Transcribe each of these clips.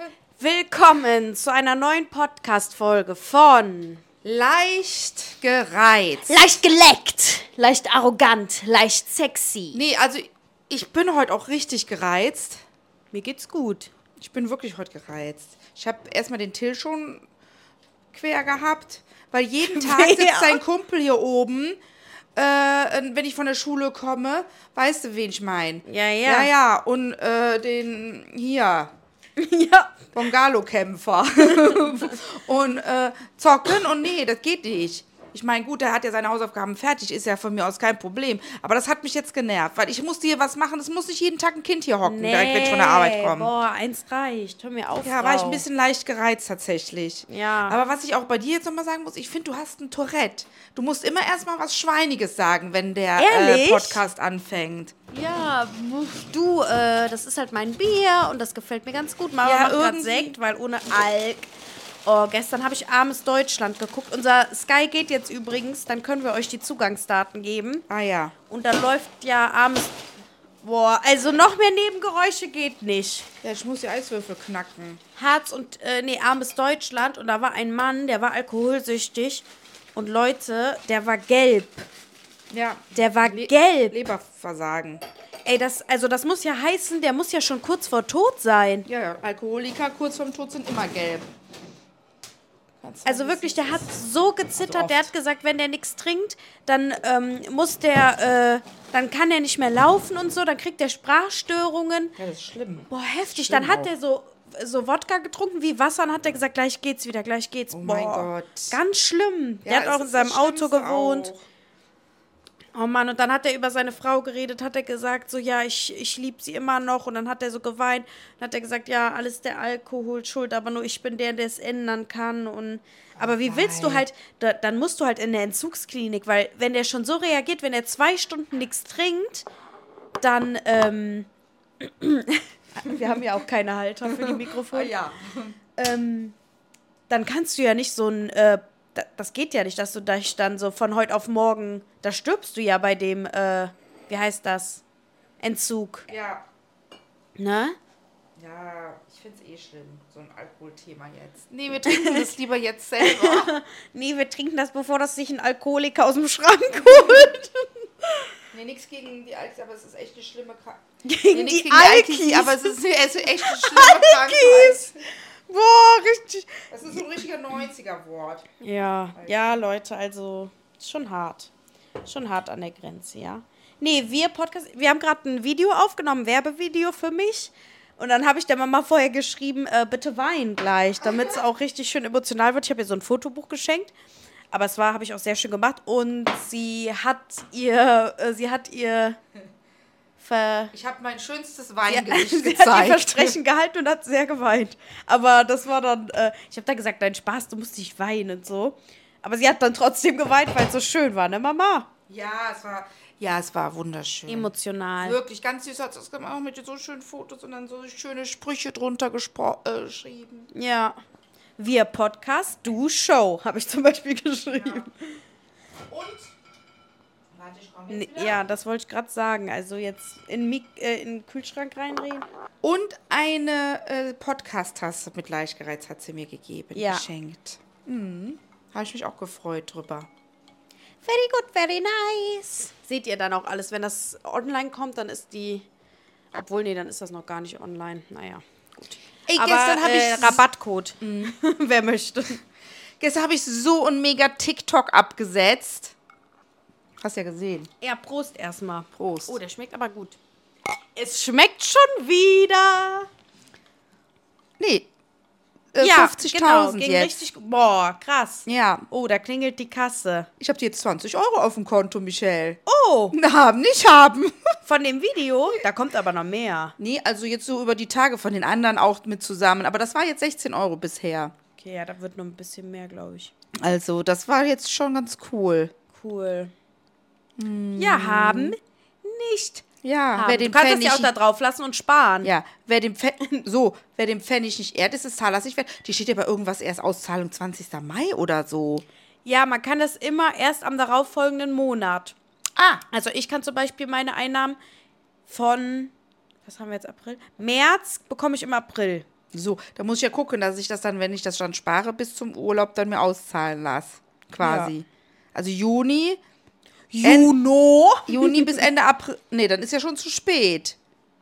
Willkommen zu einer neuen Podcast-Folge von Leicht gereizt. Leicht geleckt, leicht arrogant, leicht sexy. Nee, also ich bin heute auch richtig gereizt. Mir geht's gut. Ich bin wirklich heute gereizt. Ich habe erstmal den Till schon quer gehabt, weil jeden Tag sitzt sein Kumpel hier oben, wenn ich von der Schule komme. Weißt du, wen ich meine? Ja. Ja, und den hier... Ja. Bongalo-Kämpfer. Und zocken und nee, das geht nicht. Ich meine, gut, der hat ja seine Hausaufgaben fertig, ist ja von mir aus kein Problem. Aber das hat mich jetzt genervt, weil ich musste hier was machen. Es muss nicht jeden Tag ein Kind hier hocken, direkt wenn ich von der Arbeit komme. Boah, eins reicht. Hör mir auf, Ja, war ich ein bisschen leicht gereizt tatsächlich. Ja. Aber was ich auch bei dir jetzt nochmal sagen muss, ich finde, du hast ein Tourette. Du musst immer erstmal was Schweiniges sagen, wenn der Podcast anfängt. Ja, du, das ist halt mein Bier und das gefällt mir ganz gut. Mama macht gerade Sekt, weil ohne Alk. Oh, gestern habe ich Armes Deutschland geguckt. Unser Sky geht jetzt übrigens, dann können wir euch die Zugangsdaten geben. Ah ja. Und dann läuft ja Armes... Boah, also noch mehr Nebengeräusche geht nicht. Ja, ich muss die Eiswürfel knacken. Armes Deutschland. Und da war ein Mann, der war alkoholsüchtig. Und Leute, der war gelb. Ja. Der war gelb. Leberversagen. Ey, das muss ja heißen, der muss ja schon kurz vor Tod sein. Ja, Alkoholiker kurz vorm Tod sind immer gelb. Also wirklich, der hat so gezittert, so der hat gesagt, wenn der nichts trinkt, dann dann kann er nicht mehr laufen und so, dann kriegt er Sprachstörungen. Ja, das ist schlimm. Boah, heftig. Schlimm dann hat er so Wodka getrunken wie Wasser und hat er gesagt, gleich geht's wieder, gleich geht's. Oh Boah, mein Gott. Ganz schlimm. Ja, der hat auch in seinem Auto gewohnt. Auch. Oh Mann, und dann hat er über seine Frau geredet, hat er gesagt, so, ja, ich liebe sie immer noch. Und dann hat er so geweint. Dann hat er gesagt, ja, alles der Alkohol schuld, aber nur ich bin der es ändern kann. Aber wie willst du halt, dann musst du halt in der Entzugsklinik, weil wenn der schon so reagiert, wenn er 2 Stunden nichts trinkt, dann, wir haben ja auch keine Halter für die Mikrofone. Ja. Dann kannst du ja nicht so ein, das geht ja nicht, dass du dich dann so von heute auf morgen, da stirbst du ja bei dem, wie heißt das? Entzug. Ja. Ne? Ja, ich finde es schlimm, so ein Alkoholthema jetzt. Nee, wir trinken das lieber jetzt selber. Nee, wir trinken das, bevor das sich ein Alkoholiker aus dem Schrank holt. Nee, nichts gegen die Alkis, aber es ist echt eine schlimme Krankheit. Gegen die Alkis? Aber es ist echt eine schlimme Krankheit. Boah, richtig. Das ist so ein richtiger 90er-Wort. Ja, Leute, also schon hart. Schon hart an der Grenze, ja. Nee, wir haben gerade ein Video aufgenommen, Werbevideo für mich. Und dann habe ich der Mama vorher geschrieben, bitte wein gleich, damit es auch richtig schön emotional wird. Ich habe ihr so ein Fotobuch geschenkt. Aber es habe ich auch sehr schön gemacht. Und sie hat ihr ich habe mein schönstes Weingesicht gezeigt. Sie hat ihr Versprechen gehalten und hat sehr geweint. Aber das war dann, ich habe da gesagt, nein, Spaß, du musst nicht weinen und so. Aber sie hat dann trotzdem geweint, weil es so schön war, ne Mama? Ja, es war wunderschön. Emotional. Wirklich, ganz süß hat es gemacht, mit so schönen Fotos und dann so schöne Sprüche drunter geschrieben. Ja. Wir Podcast, du Show, habe ich zum Beispiel geschrieben. Ja. Und? Warte, ich komme jetzt wieder. Ja, das wollte ich gerade sagen. Also jetzt in den Kühlschrank reindrehen. Und eine Podcast-Tasse mit Leichtgereizt hat sie mir gegeben, geschenkt. Habe ich mich auch gefreut drüber. Very good, very nice. Seht ihr dann auch alles, wenn das online kommt, dann ist die... Obwohl, nee, dann ist das noch gar nicht online. Naja, gut. Ey, aber gestern habe ich... Rabattcode, wer möchte. Gestern habe ich so ein mega TikTok abgesetzt. Hast ja gesehen. Ja, Prost erstmal. Prost. Oh, der schmeckt aber gut. Es schmeckt schon wieder. Nee. Ja, 50.000 genau, ging jetzt. richtig. Boah, krass. Ja. Oh, da klingelt die Kasse. Ich habe dir jetzt 20 Euro auf dem Konto, Michelle. Oh. Nicht haben. Von dem Video? Da kommt aber noch mehr. Nee, also jetzt so über die Tage von den anderen auch mit zusammen. Aber das war jetzt 16 Euro bisher. Okay, ja, da wird noch ein bisschen mehr, glaube ich. Also, das war jetzt schon ganz cool. Cool. Ja, haben nicht. Ja, Haben. Du kannst es ja auch da drauf lassen und sparen. Ja, wer dem Pfennig nicht ehrt, ist es Zahlers nicht wert. Die steht ja bei irgendwas erst Auszahlung 20. Mai oder so. Ja, man kann das immer erst am darauffolgenden Monat. Also ich kann zum Beispiel meine Einnahmen von, was haben wir jetzt, April? März bekomme ich im April. So, da muss ich ja gucken, dass ich das dann, wenn ich das dann spare, bis zum Urlaub dann mir auszahlen lasse. Quasi. Ja. Also Juni bis Ende April. Nee, dann ist ja schon zu spät.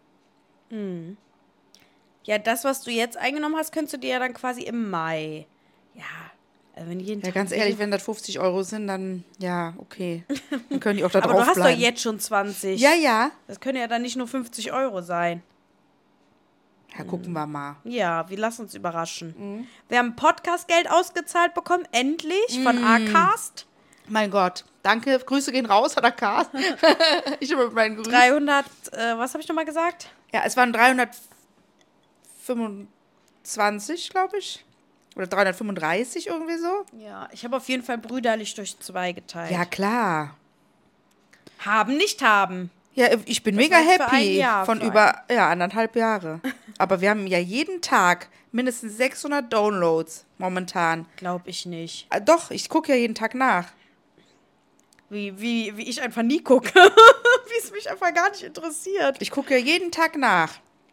Ja, das, was du jetzt eingenommen hast, könntest du dir ja dann quasi im Mai. Ja, also wenn jeden Ja, Tag ganz ehrlich, wenn das 50 € sind, dann, ja, okay. Dann können die auch da Aber drauf du hast bleiben. doch jetzt schon 20. Ja, ja. Das können ja dann nicht nur 50 € sein. Ja, gucken wir mal. Ja, wir lassen uns überraschen. Wir haben Podcast-Geld ausgezahlt bekommen, endlich, von Acast. Mein Gott. Danke. Grüße gehen raus, hat er K. Ich habe mit meinen Grüßen. 300, was habe ich nochmal gesagt? Ja, es waren 325, glaube ich. Oder 335 irgendwie so. Ja, ich habe auf jeden Fall brüderlich durch 2 geteilt. Ja, klar. Haben, nicht haben. Ja, ich bin mega war jetzt für ein happy. Jahr, Von für über 1,5 Jahre. Aber wir haben ja jeden Tag mindestens 600 Downloads momentan. Glaub ich nicht. Doch, ich gucke ja jeden Tag nach. Wie ich einfach nie gucke. Wie es mich einfach gar nicht interessiert. Ich gucke ja jeden Tag nach.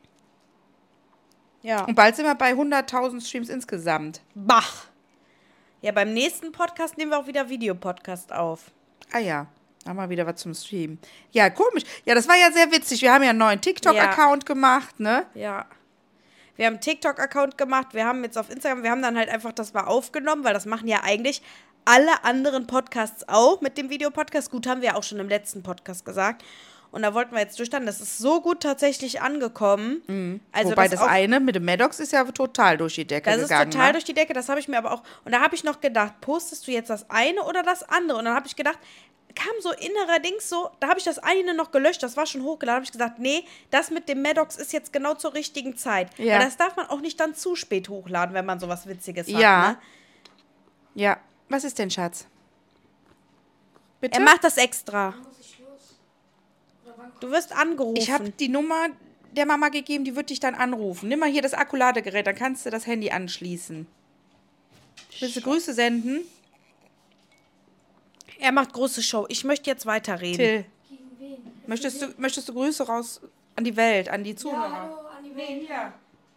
Ja. Und bald sind wir bei 100.000 Streams insgesamt. Bach. Ja, beim nächsten Podcast nehmen wir auch wieder Videopodcast auf. Ah ja, haben wir wieder was zum Streamen. Ja, komisch. Ja, das war ja sehr witzig. Wir haben ja einen neuen TikTok-Account gemacht, ne? Ja. Wir haben einen TikTok-Account gemacht, wir haben jetzt auf Instagram, wir haben dann halt einfach das mal aufgenommen, weil das machen ja eigentlich alle anderen Podcasts auch mit dem Videopodcast. Gut, haben wir ja auch schon im letzten Podcast gesagt. Und da wollten wir jetzt durchstarten. Das ist so gut tatsächlich angekommen. Also Wobei das eine mit dem Maddox ist ja total durch die Decke gegangen. Das ist total ne? durch die Decke, das habe ich mir aber auch... Und da habe ich noch gedacht, postest du jetzt das eine oder das andere? Und dann habe ich gedacht, kam so innerer Dings so, da habe ich das eine noch gelöscht, das war schon hochgeladen, habe ich gesagt, nee, das mit dem Maddox ist jetzt genau zur richtigen Zeit. Ja. Weil das darf man auch nicht dann zu spät hochladen, wenn man sowas Witziges hat. Ja. Ne? Ja. Was ist denn, Schatz? Bitte? Er macht das extra. Du wirst angerufen. Ich habe die Nummer der Mama gegeben, die wird dich dann anrufen. Nimm mal hier das Akkuladegerät, dann kannst du das Handy anschließen. Willst du Grüße senden? Er macht große Show. Ich möchte jetzt weiterreden. Till, möchtest du Grüße raus an die Welt, an die Zuhörer? Ja, hallo an die Welt. Nee, hier.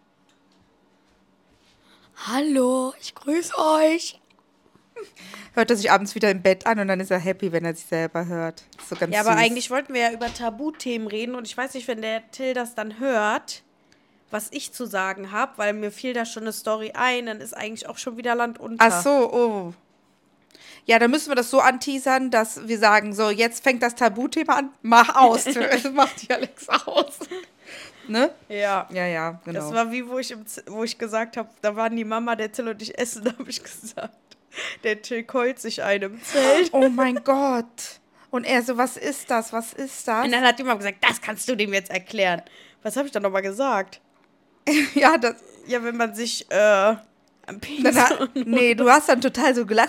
Hallo, ich grüße euch. Hört er sich abends wieder im Bett an und dann ist er happy, wenn er sich selber hört. So ganz Ja, aber süß. eigentlich wollten wir ja über Tabuthemen reden und ich weiß nicht, wenn der Till das dann hört, was ich zu sagen habe, weil mir fiel da schon eine Story ein, dann ist eigentlich auch schon wieder Land unter. Ach so, oh. Ja, dann müssen wir das so anteasern, dass wir sagen, so, jetzt fängt das Tabuthema an, mach aus. Macht die Alex aus. Ne? Ja. Ja, ja, genau. Das war wie, wo ich gesagt habe, da waren die Mama, der Till und ich essen, da habe ich gesagt, der Till keult sich einem im Zelt. Oh mein Gott. Und er so, was ist das? Was ist das? Und dann hat die Mama gesagt, das kannst du dem jetzt erklären. Was habe ich dann nochmal gesagt? Ja, das. Ja, wenn man sich am Penis... Nee, du hast dann total so gelacht.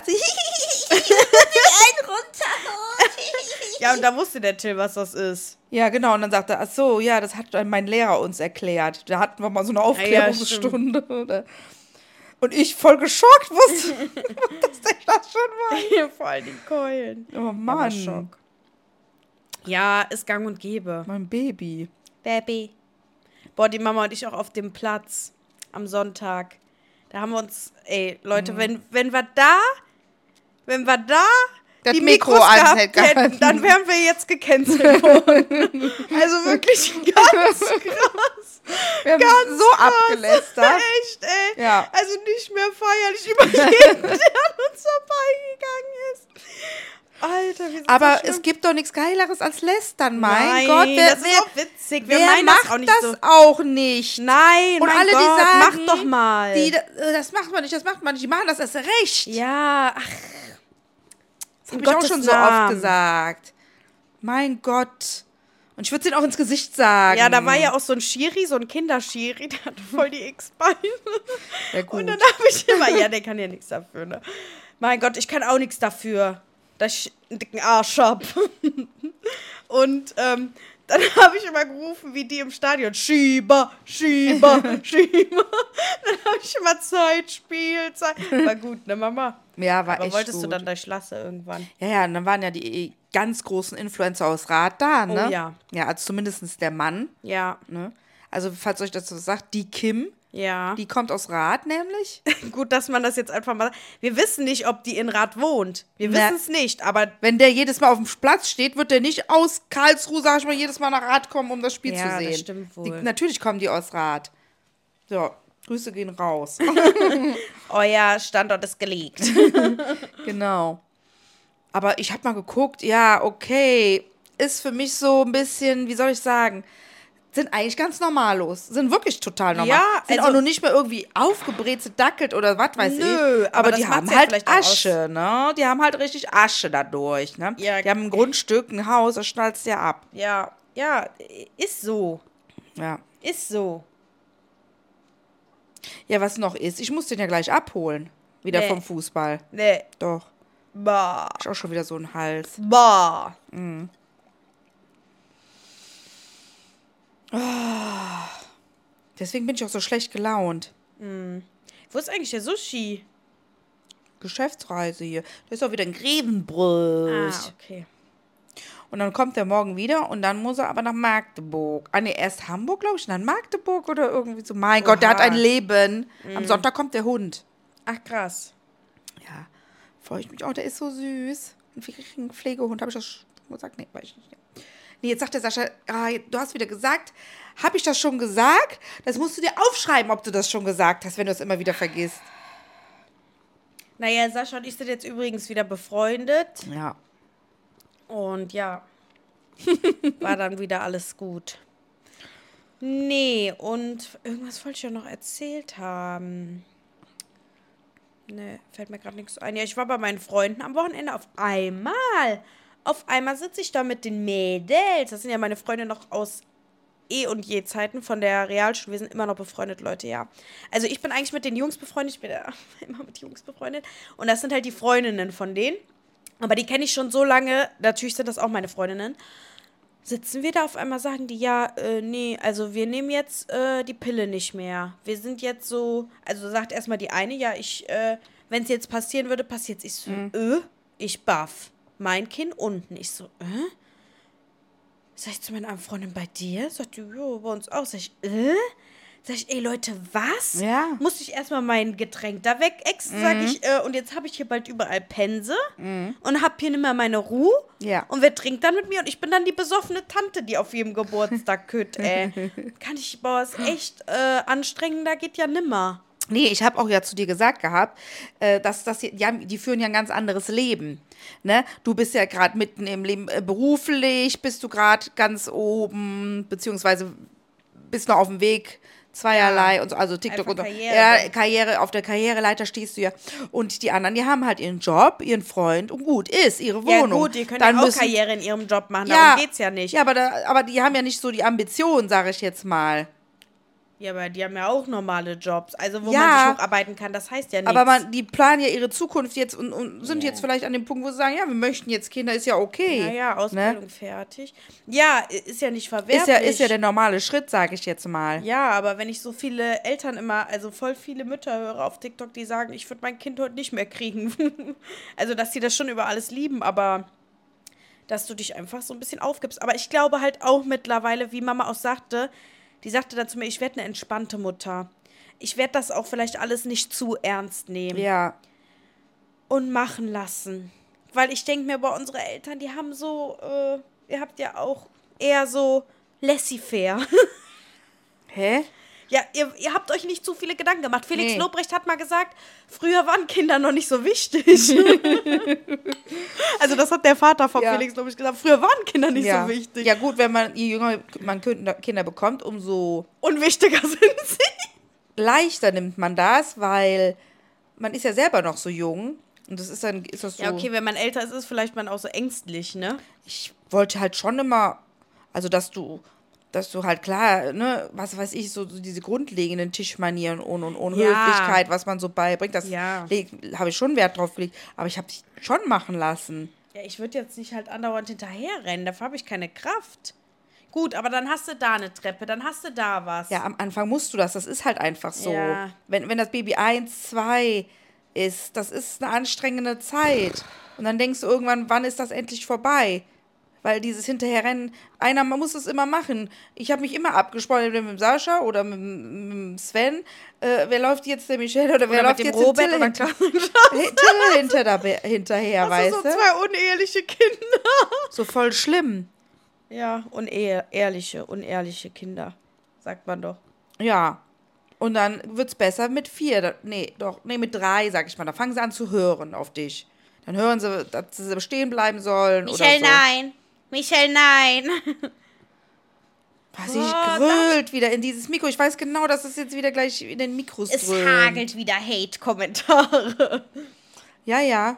Ja, und da wusste der Till, was das ist. Ja, genau. Und dann sagte er, ach so, ja, das hat mein Lehrer uns erklärt. Da hatten wir mal so eine Aufklärungsstunde. Oder? Und ich voll geschockt wusste, dass der das schon war. Vor allem die Keulen. Oh Ja, Mann, Schock. Ja, ist gang und gäbe. mein Baby. Baby. Boah, die Mama und ich auch auf dem Platz am Sonntag. Da haben wir uns, ey, Leute, wenn wir da Das die Mikro Mikros gehabt anhält, hätten, dann wären wir jetzt gecancelt worden. Also wirklich ganz krass. Wir haben so abgelästert. Echt, ey. Ja. Also nicht mehr feierlich über jeden, der an uns vorbeigegangen ist. Alter, wir sind Aber so schlimm. es gibt doch nichts Geileres als Lästern, mein Nein, Gott. das ist auch witzig. Wir wer meinen macht das auch nicht das so. auch nicht? Nein, Und mein alle, Gott, die sagen, mach doch mal. Das macht man nicht, das macht man nicht. Die machen das erst recht. Ja, ach, Das habe ich auch Gottes schon so oft Namen. gesagt. Mein Gott. Und ich würde es ihnen auch ins Gesicht sagen. ja, da war ja auch so ein Schiri, so ein Kinderschiri, der hatte voll die X-Beine. Ja, gut. Und dann habe ich immer, ja, der kann ja nichts dafür, ne? Mein Gott, ich kann auch nichts dafür, dass ich einen dicken Arsch hab. Und dann habe ich immer gerufen, wie die im Stadion, Schieber, Schieber, Schieber. Dann habe ich immer Zeit. War gut, ne, Mama? Ja, war Aber echt wolltest gut. du dann durch Lasse irgendwann? Ja, ja, und dann waren ja die ganz großen Influencer aus Rad da, ne? Oh ja. Ja, also zumindest der Mann, Ja, ne? Also, falls euch das so sagt, die Kim, Ja. Die kommt aus Rath nämlich. Gut, dass man das jetzt einfach mal. Wir wissen nicht, ob die in Rath wohnt. Wir Na. wissen es nicht, aber. Wenn der jedes Mal auf dem Platz steht, wird der nicht aus Karlsruhe, sag ich mal, jedes Mal nach Rath kommen, um das Spiel Ja, zu sehen. das stimmt wohl. Natürlich kommen die aus Rath. So, Grüße gehen raus. Euer Standort ist gelegt. Genau. Aber ich habe mal geguckt, ja, okay, ist für mich so ein bisschen, wie soll ich sagen, sind eigentlich ganz normallos. Sind wirklich total normal. Ja, sind also- auch noch nicht mehr irgendwie aufgebrezelt, dackelt oder was weiß Nö, ich. aber Aber das die macht's haben ja halt vielleicht auch Asche, ne? Die haben halt richtig Asche dadurch, ne? Ja. Die haben ein Grundstück, ein Haus, das schnallst ja ab. Ja, ja, ist so. Ja. Ist so. Ja, was noch ist, ich muss den ja gleich abholen. Wieder Nee. vom Fußball. Nee. Doch. Bah. Ich auch schon wieder so einen Hals. Bah. Deswegen bin ich auch so schlecht gelaunt. Wo ist eigentlich der Sushi? Geschäftsreise hier. Der ist auch wieder in Grevenbruch. Okay. Und dann kommt er morgen wieder und dann muss er aber nach Magdeburg. Ah, nee, erst Hamburg, glaube ich, und dann Magdeburg oder irgendwie so. Mein Gott, der hat ein Leben. Am Sonntag kommt der Hund. Ach, krass. Ja, freue ich mich. Oh, der ist so süß. Und wir kriegen einen Pflegehund. Habe ich das schon gesagt? Nee, weiß ich nicht. Nee, jetzt sagt der Sascha, du hast wieder gesagt. Habe ich das schon gesagt? Das musst du dir aufschreiben, ob du das schon gesagt hast, wenn du es immer wieder vergisst. Naja, Sascha und ich sind jetzt übrigens wieder befreundet. Ja. Und ja, war dann wieder alles gut. Nee, und irgendwas wollte ich ja noch erzählt haben. Nee, fällt mir gerade nichts ein. Ja, ich war bei meinen Freunden am Wochenende auf einmal. Auf einmal sitze ich da mit den Mädels. Das sind ja meine Freunde noch aus und je Zeiten von der Realschule. Wir sind immer noch befreundet, Leute, ja. Also ich bin eigentlich mit den Jungs befreundet. Ich bin ja immer mit Jungs befreundet. Und das sind halt die Freundinnen von denen. Aber die kenne ich schon so lange, natürlich sind das auch meine Freundinnen. Sitzen wir da auf einmal, sagen die, ja, nee, also wir nehmen jetzt die Pille nicht mehr. Wir sind jetzt so, also sagt erstmal die eine, ja, wenn es jetzt passieren würde, passiert's. Ich so, ich baff. Mein Kind unten. Ich so, Sag ich zu meiner Freundin, bei dir? Sagt die, jo, bei uns auch. Sag ich, Sag ich, ey Leute, was? Ja. Musste ich erstmal mein Getränk da weg sag ich, und jetzt habe ich hier bald überall Pense und hab hier nicht mehr meine Ruhe. Ja. Und wer trinkt dann mit mir? Und ich bin dann die besoffene Tante, die auf jedem Geburtstag kütt, ey. Boah, ist echt anstrengender, geht ja nimmer. Nee, ich habe auch ja zu dir gesagt gehabt, dass die führen ja ein ganz anderes Leben. Ne? Du bist ja gerade mitten im Leben, beruflich bist du gerade ganz oben, beziehungsweise bist noch auf dem Weg, zweierlei und so, also TikTok Einfach und so. Karriere. Ja, auf der Karriereleiter stehst du ja. Und die anderen, die haben halt ihren Job, ihren Freund und gut ist, ihre Wohnung. Ja gut, die können Dann ja auch müssen, Karriere in ihrem Job machen, ja, darum geht's ja nicht. Ja, aber die haben ja nicht so die Ambition, sage ich jetzt mal. Ja, aber die haben ja auch normale Jobs, also wo Ja. man sich hocharbeiten kann, das heißt ja nichts. Aber die planen ja ihre Zukunft jetzt und sind jetzt vielleicht an dem Punkt, wo sie sagen, ja, wir möchten jetzt Kinder, ist ja okay. Naja, Ausbildung fertig. Ja, ist ja nicht verwerflich. Ist ja der normale Schritt, sage ich jetzt mal. Ja, aber wenn ich so viele Eltern immer, also voll viele Mütter höre auf TikTok, die sagen, ich würde mein Kind heute nicht mehr kriegen. Also, dass sie das schon über alles lieben, aber dass du dich einfach so ein bisschen aufgibst. Aber ich glaube halt auch mittlerweile, wie Mama auch sagte, die sagte dann zu mir, ich werde eine entspannte Mutter. Ich werde das auch vielleicht alles nicht zu ernst nehmen. Ja. Und machen lassen. Weil ich denke mir, bei unsere Eltern, die haben so, ihr habt ja auch eher so laissez-faire. Hä? Ja, ihr habt euch nicht zu viele Gedanken gemacht. Felix Nee. Lobrecht hat mal gesagt, früher waren Kinder noch nicht so wichtig. Also das hat der Vater von Ja. Felix Lobrecht gesagt. Früher waren Kinder nicht so wichtig. Ja gut, je jünger man Kinder bekommt, umso Unwichtiger sind sie. leichter nimmt man das, weil man ist ja selber noch so jung. Und das ist das so. Ja, okay, wenn man älter ist, ist vielleicht man auch so ängstlich, ne? Ich wollte halt schon immer, also dass du halt klar, ne, was weiß ich, so diese grundlegenden Tischmanieren und Ja. Höflichkeit, was man so beibringt, das Ja. habe ich schon Wert drauf gelegt. Aber ich habe dich schon machen lassen. Ja, ich würde jetzt nicht halt andauernd hinterherrennen, dafür habe ich keine Kraft. Gut, aber dann hast du da eine Treppe, dann hast du da was. Ja, am Anfang musst du das ist halt einfach so. Ja. Wenn das Baby 1, 2 ist, das ist eine anstrengende Zeit. Und dann denkst du irgendwann, wann ist das endlich vorbei? weil dieses Hinterherrennen, man muss es immer machen. Ich habe mich immer abgesprochen, entweder mit dem Sascha oder mit dem Sven. Wer läuft jetzt, der Michelle oder wer läuft mit dem jetzt Robert Tille hinterher, weißt so du? zwei uneheliche Kinder. So voll schlimm. Ja, unehrliche Kinder, sagt man doch. Ja. Und dann wird's besser mit 4. Mit 3, sag ich mal. Da fangen sie an zu hören auf dich. Dann hören sie, dass sie stehen bleiben sollen Michelle, oder so. nein. Michelle, nein. Sie grölt wieder in dieses Mikro. Ich weiß genau, dass es jetzt wieder gleich in den Mikros Es dröhnt. hagelt wieder Hate-Kommentare. Ja, ja.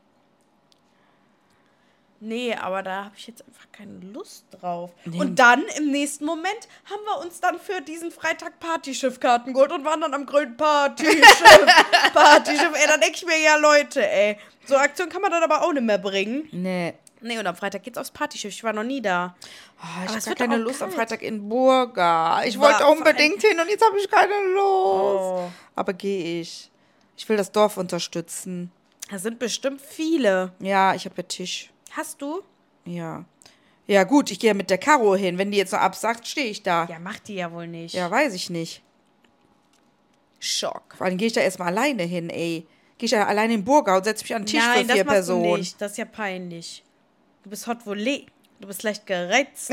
Nee, aber da habe ich jetzt einfach keine Lust drauf. Nee. Und dann, im nächsten Moment, haben wir uns dann für diesen Freitag Partyschiff-Karten geholt und waren dann am grünen Partyschiff. Ey, dann denke ich mir, ja Leute, ey. So Aktion kann man dann aber auch nicht mehr bringen. Nee. Nee, und am Freitag geht's aufs Partyschiff. Ich war noch nie da. Ich es habe wird keine auch Lust am kalt. Freitag in Burga. Ich wollte unbedingt hin und jetzt habe ich keine Lust. Oh. Aber gehe ich. Ich will das Dorf unterstützen. Da sind bestimmt viele. Ja, ich habe ja Tisch. Hast du? Ja. Ja, gut, ich gehe ja mit der Caro hin. Wenn die jetzt noch absagt, stehe ich da. Ja, macht die ja wohl nicht. Ja, weiß ich nicht. Schock. Vor allem gehe ich da erstmal alleine hin, ey. Gehe ich ja alleine in Burga und setze mich an den Tisch Nein, für 4 das machst Personen. du nicht. Das ist ja peinlich. Du bist hot volé. Du bist leicht gereizt.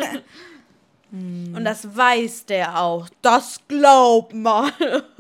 Und das weiß der auch. Das glaub mal.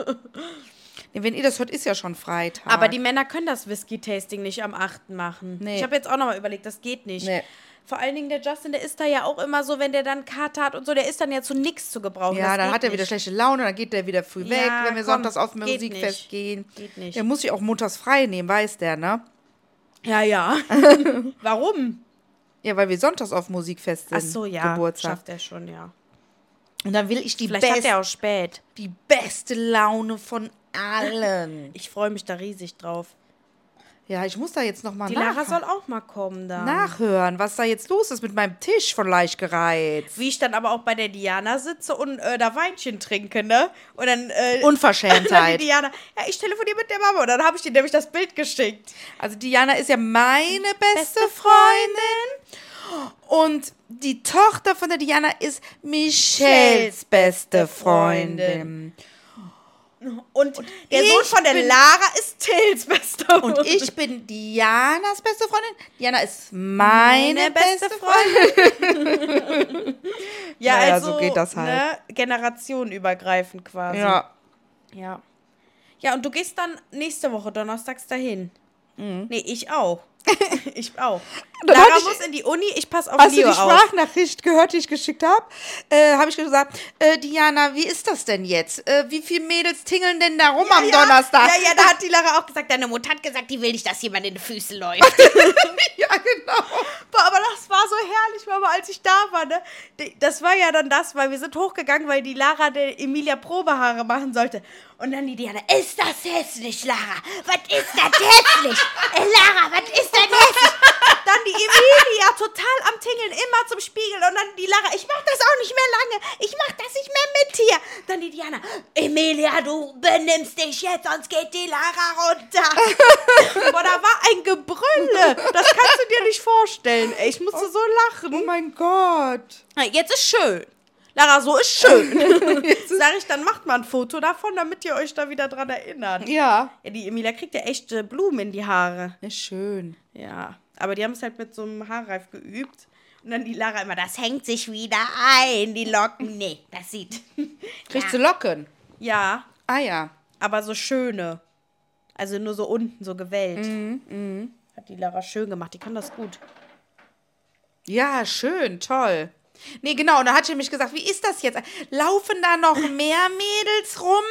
Nee, wenn ihr das hört, ist ja schon Freitag. Aber die Männer können das Whisky-Tasting nicht am 8. machen. Nee. Ich habe jetzt auch nochmal überlegt, das geht nicht. Nee. Vor allen Dingen der Justin, der ist da ja auch immer so, wenn der dann Kater hat und so, der ist dann ja zu nichts zu gebrauchen. Ja, das dann geht hat er wieder nicht. schlechte Laune, dann geht der wieder früh weg, Ja, wenn wir komm, sonntags auf ein geht Musikfest nicht. gehen. Geht nicht. Der muss sich auch montags frei nehmen, weiß der, ne? Ja, ja. Warum? Ja, weil wir sonntags auf Musikfest sind. Ach so, ja. Geburtstag. Schafft er schon, ja. Und dann will ich Vielleicht hat er auch spät. die beste Laune von allen. Ich freue mich da riesig drauf. Ja, ich muss da jetzt nochmal Die Lara soll auch mal kommen da. nachhören, was da jetzt los ist mit meinem Tisch von leicht gereizt. Wie ich dann aber auch bei der Diana sitze und da Weinchen trinke, ne? Und dann dann Unverschämtheit. die Diana, ja, ich telefoniere mit der Mama. Und dann habe ich dir nämlich das Bild geschickt. Also Diana ist ja meine beste Freundin. Und die Tochter von der Diana ist Michelles beste Freundin. Und der Sohn von der Lara ist Tills bester Und ich bin Dianas beste Freundin. Diana ist meine beste Freundin. Ja, Naja, also so geht das halt. Ne, generationenübergreifend quasi. Ja. Ja. Ja, und du gehst dann nächste Woche donnerstags dahin. Nee, ich auch. Ich auch. Dann Lara hatte ich- muss in die Uni, ich passe auf Hast du Leo die auf. Sprachnachricht gehört, die ich geschickt habe? Habe ich gesagt, Diana, wie ist das denn jetzt? Wie viele Mädels tingeln denn da rum am Donnerstag? Ja, da hat die Lara auch gesagt, deine Mutter hat gesagt, die will nicht, dass jemand in die Füße läuft. Ja, genau. Boah, aber das war so herrlich, Mama, als ich da war, ne? Das war ja dann das, weil wir sind hochgegangen, weil die Lara der Emilia Probehaare machen sollte. Und dann die Diana, ist das hässlich, Lara? Was ist das hässlich? Lara, was ist das hässlich? Dann die Emilia, total am Tingeln, immer zum Spiegel. Und dann die Lara, ich mach das auch nicht mehr lange. Ich mach das nicht mehr mit hier. Dann die Diana, Emilia, du benimmst dich jetzt, sonst geht die Lara runter. Boah, da war ein Gebrülle. Das kannst du dir nicht vorstellen. Ey, ich musste so lachen. Oh mein Gott. Jetzt ist schön. Lara, so ist schön. Sag ich, dann macht mal ein Foto davon, damit ihr euch da wieder dran erinnert. Ja. Ja, die Emilia kriegt ja echt Blumen in die Haare. Ist schön. Ja, aber die haben es halt mit so einem Haarreif geübt. Und dann die Lara immer, das hängt sich wieder ein, die Locken. Nee, das sieht. Kriegst du Locken? Ja, Ah ja. aber so schöne. Also nur so unten, so gewellt. Hat die Lara schön gemacht, die kann das gut. Ja, schön, toll. Nee, genau, und da hat sie mich gesagt, wie ist das jetzt? Laufen da noch mehr Mädels rum?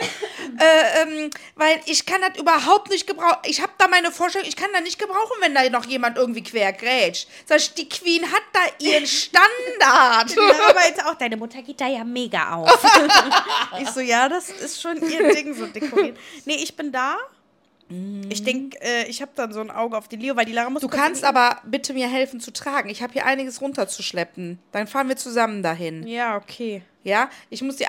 Weil ich kann das überhaupt nicht gebrauchen. Ich habe da meine Vorstellung, ich kann da nicht gebrauchen, wenn da noch jemand irgendwie quer grätscht. Sag ich, die Queen hat da ihren Standard. Die Lara meinte auch, deine Mutter geht da ja mega auf. Ich so, ja, das ist schon ihr Ding, so dekorieren. Nee, ich bin da. Ich denke, ich habe dann so ein Auge auf die Leo, weil die Lara muss... Du kannst aber bitte mir helfen zu tragen. Ich habe hier einiges runterzuschleppen. Dann fahren wir zusammen dahin. Ja, okay. Ja, ich muss die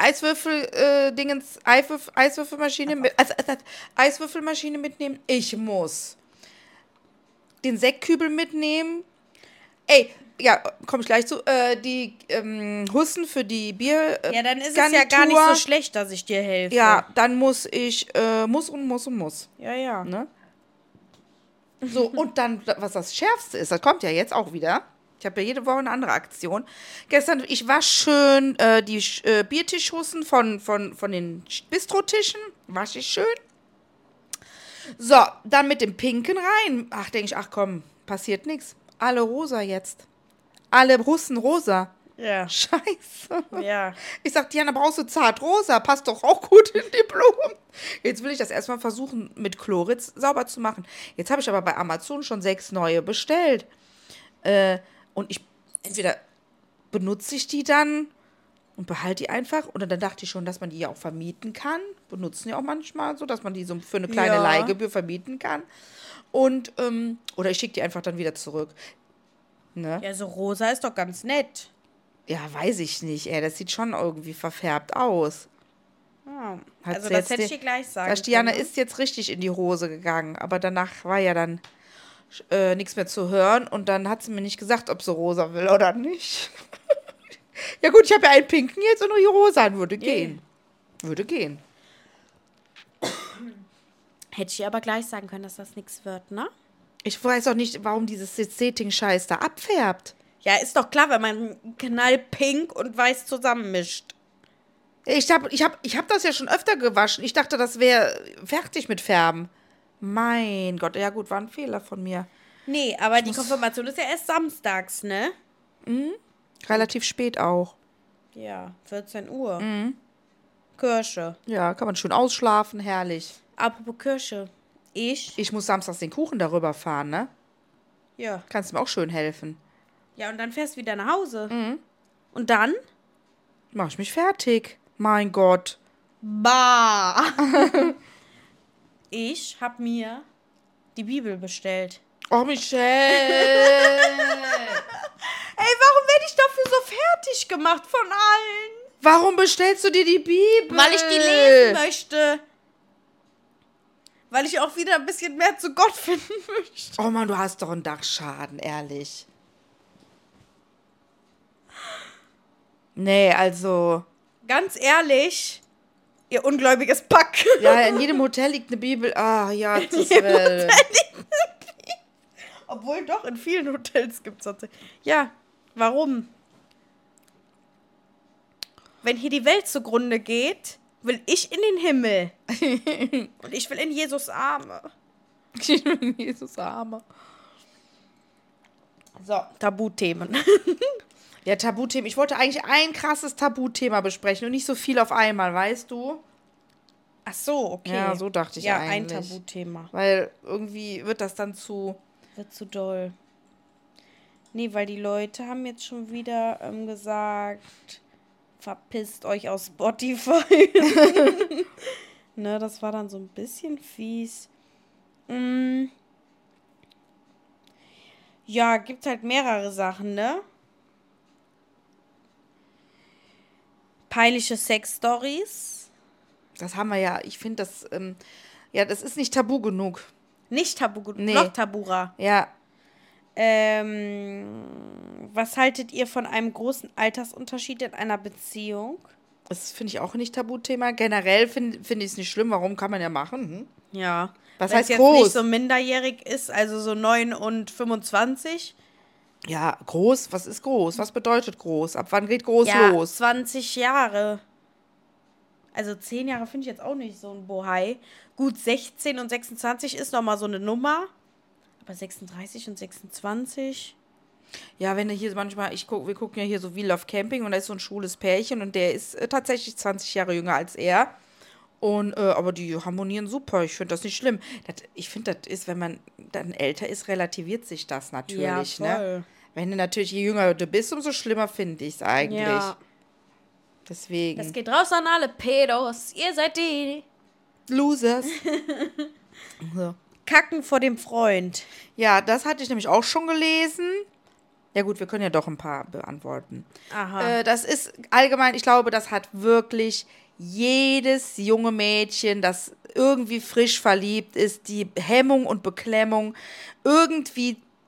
Eiswürfelmaschine mitnehmen. Ich muss den Sektkübel mitnehmen. Ey, ja, komme ich gleich zu, die Hussen für die Bier. Ja, dann ist es ja gar nicht so schlecht, dass ich dir helfe. Ja, dann muss ich, muss. Ja, ja. Ne? So, und dann, was das Schärfste ist, das kommt ja jetzt auch wieder. Ich habe ja jede Woche eine andere Aktion. Gestern, ich wasche schön die Biertischhussen von den Bistrotischen. Wasche ich schön. So, dann mit dem Pinken rein. Ach, denke ich, ach komm, passiert nichts. Alle rosa jetzt. Alle Russen rosa. Ja. Scheiße. Ja. Ich sag, Diana, brauchst du zart rosa? Passt doch auch gut in die Blumen. Jetzt will ich das erstmal versuchen, mit Chlorid sauber zu machen. Jetzt habe ich aber bei Amazon schon 6 neue bestellt. Und entweder benutze ich die dann und behalte die einfach. Oder dann dachte ich schon, dass man die ja auch vermieten kann. Benutzen ja auch manchmal so, dass man die so für eine kleine Ja. Leihgebühr vermieten kann. Und, oder ich schicke die einfach dann wieder zurück. Ne? Ja, so rosa ist doch ganz nett. Ja, weiß ich nicht. Das sieht schon irgendwie verfärbt aus. Ja. Hat Also sie das jetzt hätte ich dir gleich sagen Das Diana können. ist jetzt richtig in die Hose gegangen. Aber danach war ja dann nichts mehr zu hören. Und dann hat sie mir nicht gesagt, ob sie rosa will oder nicht. Ja gut, ich habe ja einen pinken jetzt und noch die rosa. Würde gehen. Würde gehen. Hätte ich dir aber gleich sagen können, dass das nichts wird, ne? Ich weiß auch nicht, warum dieses Setting-Scheiß da abfärbt. Ja, ist doch klar, wenn man knallpink und weiß zusammenmischt. Ich hab das ja schon öfter gewaschen. Ich dachte, das wäre fertig mit Färben. Mein Gott, ja gut, war ein Fehler von mir. Nee, aber die Konfirmation ist ja erst samstags, ne? Relativ spät auch. Ja, 14 Uhr. Kirche. Ja, kann man schön ausschlafen, herrlich. Apropos Kirche. Ich muss samstags den Kuchen darüber fahren, ne? Ja. Kannst du mir auch schön helfen. Ja, und dann fährst du wieder nach Hause. Und dann? Mach ich mich fertig. Mein Gott. Bah! Ich hab mir die Bibel bestellt. Oh, Michelle. Ey, warum werde ich dafür so fertig gemacht von allen? Warum bestellst du dir die Bibel? Weil ich die lesen möchte. Weil ich auch wieder ein bisschen mehr zu Gott finden möchte. Oh Mann, du hast doch einen Dachschaden, ehrlich. Nee, also... Ganz ehrlich, ihr ungläubiges Pack. Ja, in jedem Hotel liegt eine Bibel. Ah, ja, das will. Obwohl doch, in vielen Hotels gibt es Ja, warum? Wenn hier die Welt zugrunde geht, will ich in den Himmel. Und ich will in Jesus Arme. Jesus Arme. So, Tabuthemen. Ja, Tabuthemen. Ich wollte eigentlich ein krasses Tabuthema besprechen und nicht so viel auf einmal, weißt du? Ach so, okay. Ja, so dachte ich ja, eigentlich. ein Tabuthema. Weil irgendwie wird das dann zu... Wird zu doll. Nee, weil die Leute haben jetzt schon wieder gesagt, verpisst euch aus Spotify. Ne, das war dann so ein bisschen fies. Ja, gibt halt mehrere Sachen, ne? Peinliche Sex-Stories. Das haben wir ja. Ich finde, das... ja, das ist nicht tabu genug. Nicht tabu, Nee. noch taburer. Ja. Was haltet ihr von einem großen Altersunterschied in einer Beziehung? Das finde ich auch nicht Tabuthema. Generell finde ich es nicht schlimm. Warum kann man ja machen? Ja. Was Wenn heißt es jetzt groß? nicht so minderjährig ist, also so 9 und 25. Ja, groß. Was ist groß? Was bedeutet groß? Ab wann geht groß Ja, los? 20 Jahre. Also 10 Jahre finde ich jetzt auch nicht so ein Bohai. Gut, 16 und 26 ist nochmal so eine Nummer. Aber 36 und 26? Ja, wenn du hier manchmal, wir gucken ja hier so We Love Camping und da ist so ein schwules Pärchen und der ist tatsächlich 20 Jahre jünger als er. Und, aber die harmonieren super. Ich finde das nicht schlimm. Ich finde, das ist, wenn man dann älter ist, relativiert sich das natürlich, Ja, voll. ne? Wenn du natürlich, je jünger du bist, umso schlimmer finde ich es eigentlich. Ja. Deswegen. Das geht raus an alle Pedos. Ihr seid die Losers. So. Kacken vor dem Freund. Ja, das hatte ich nämlich auch schon gelesen. Ja gut, wir können ja doch ein paar beantworten. Aha. Das ist allgemein, ich glaube, das hat wirklich jedes junge Mädchen, das irgendwie frisch verliebt ist, die Hemmung und Beklemmung, irgendwie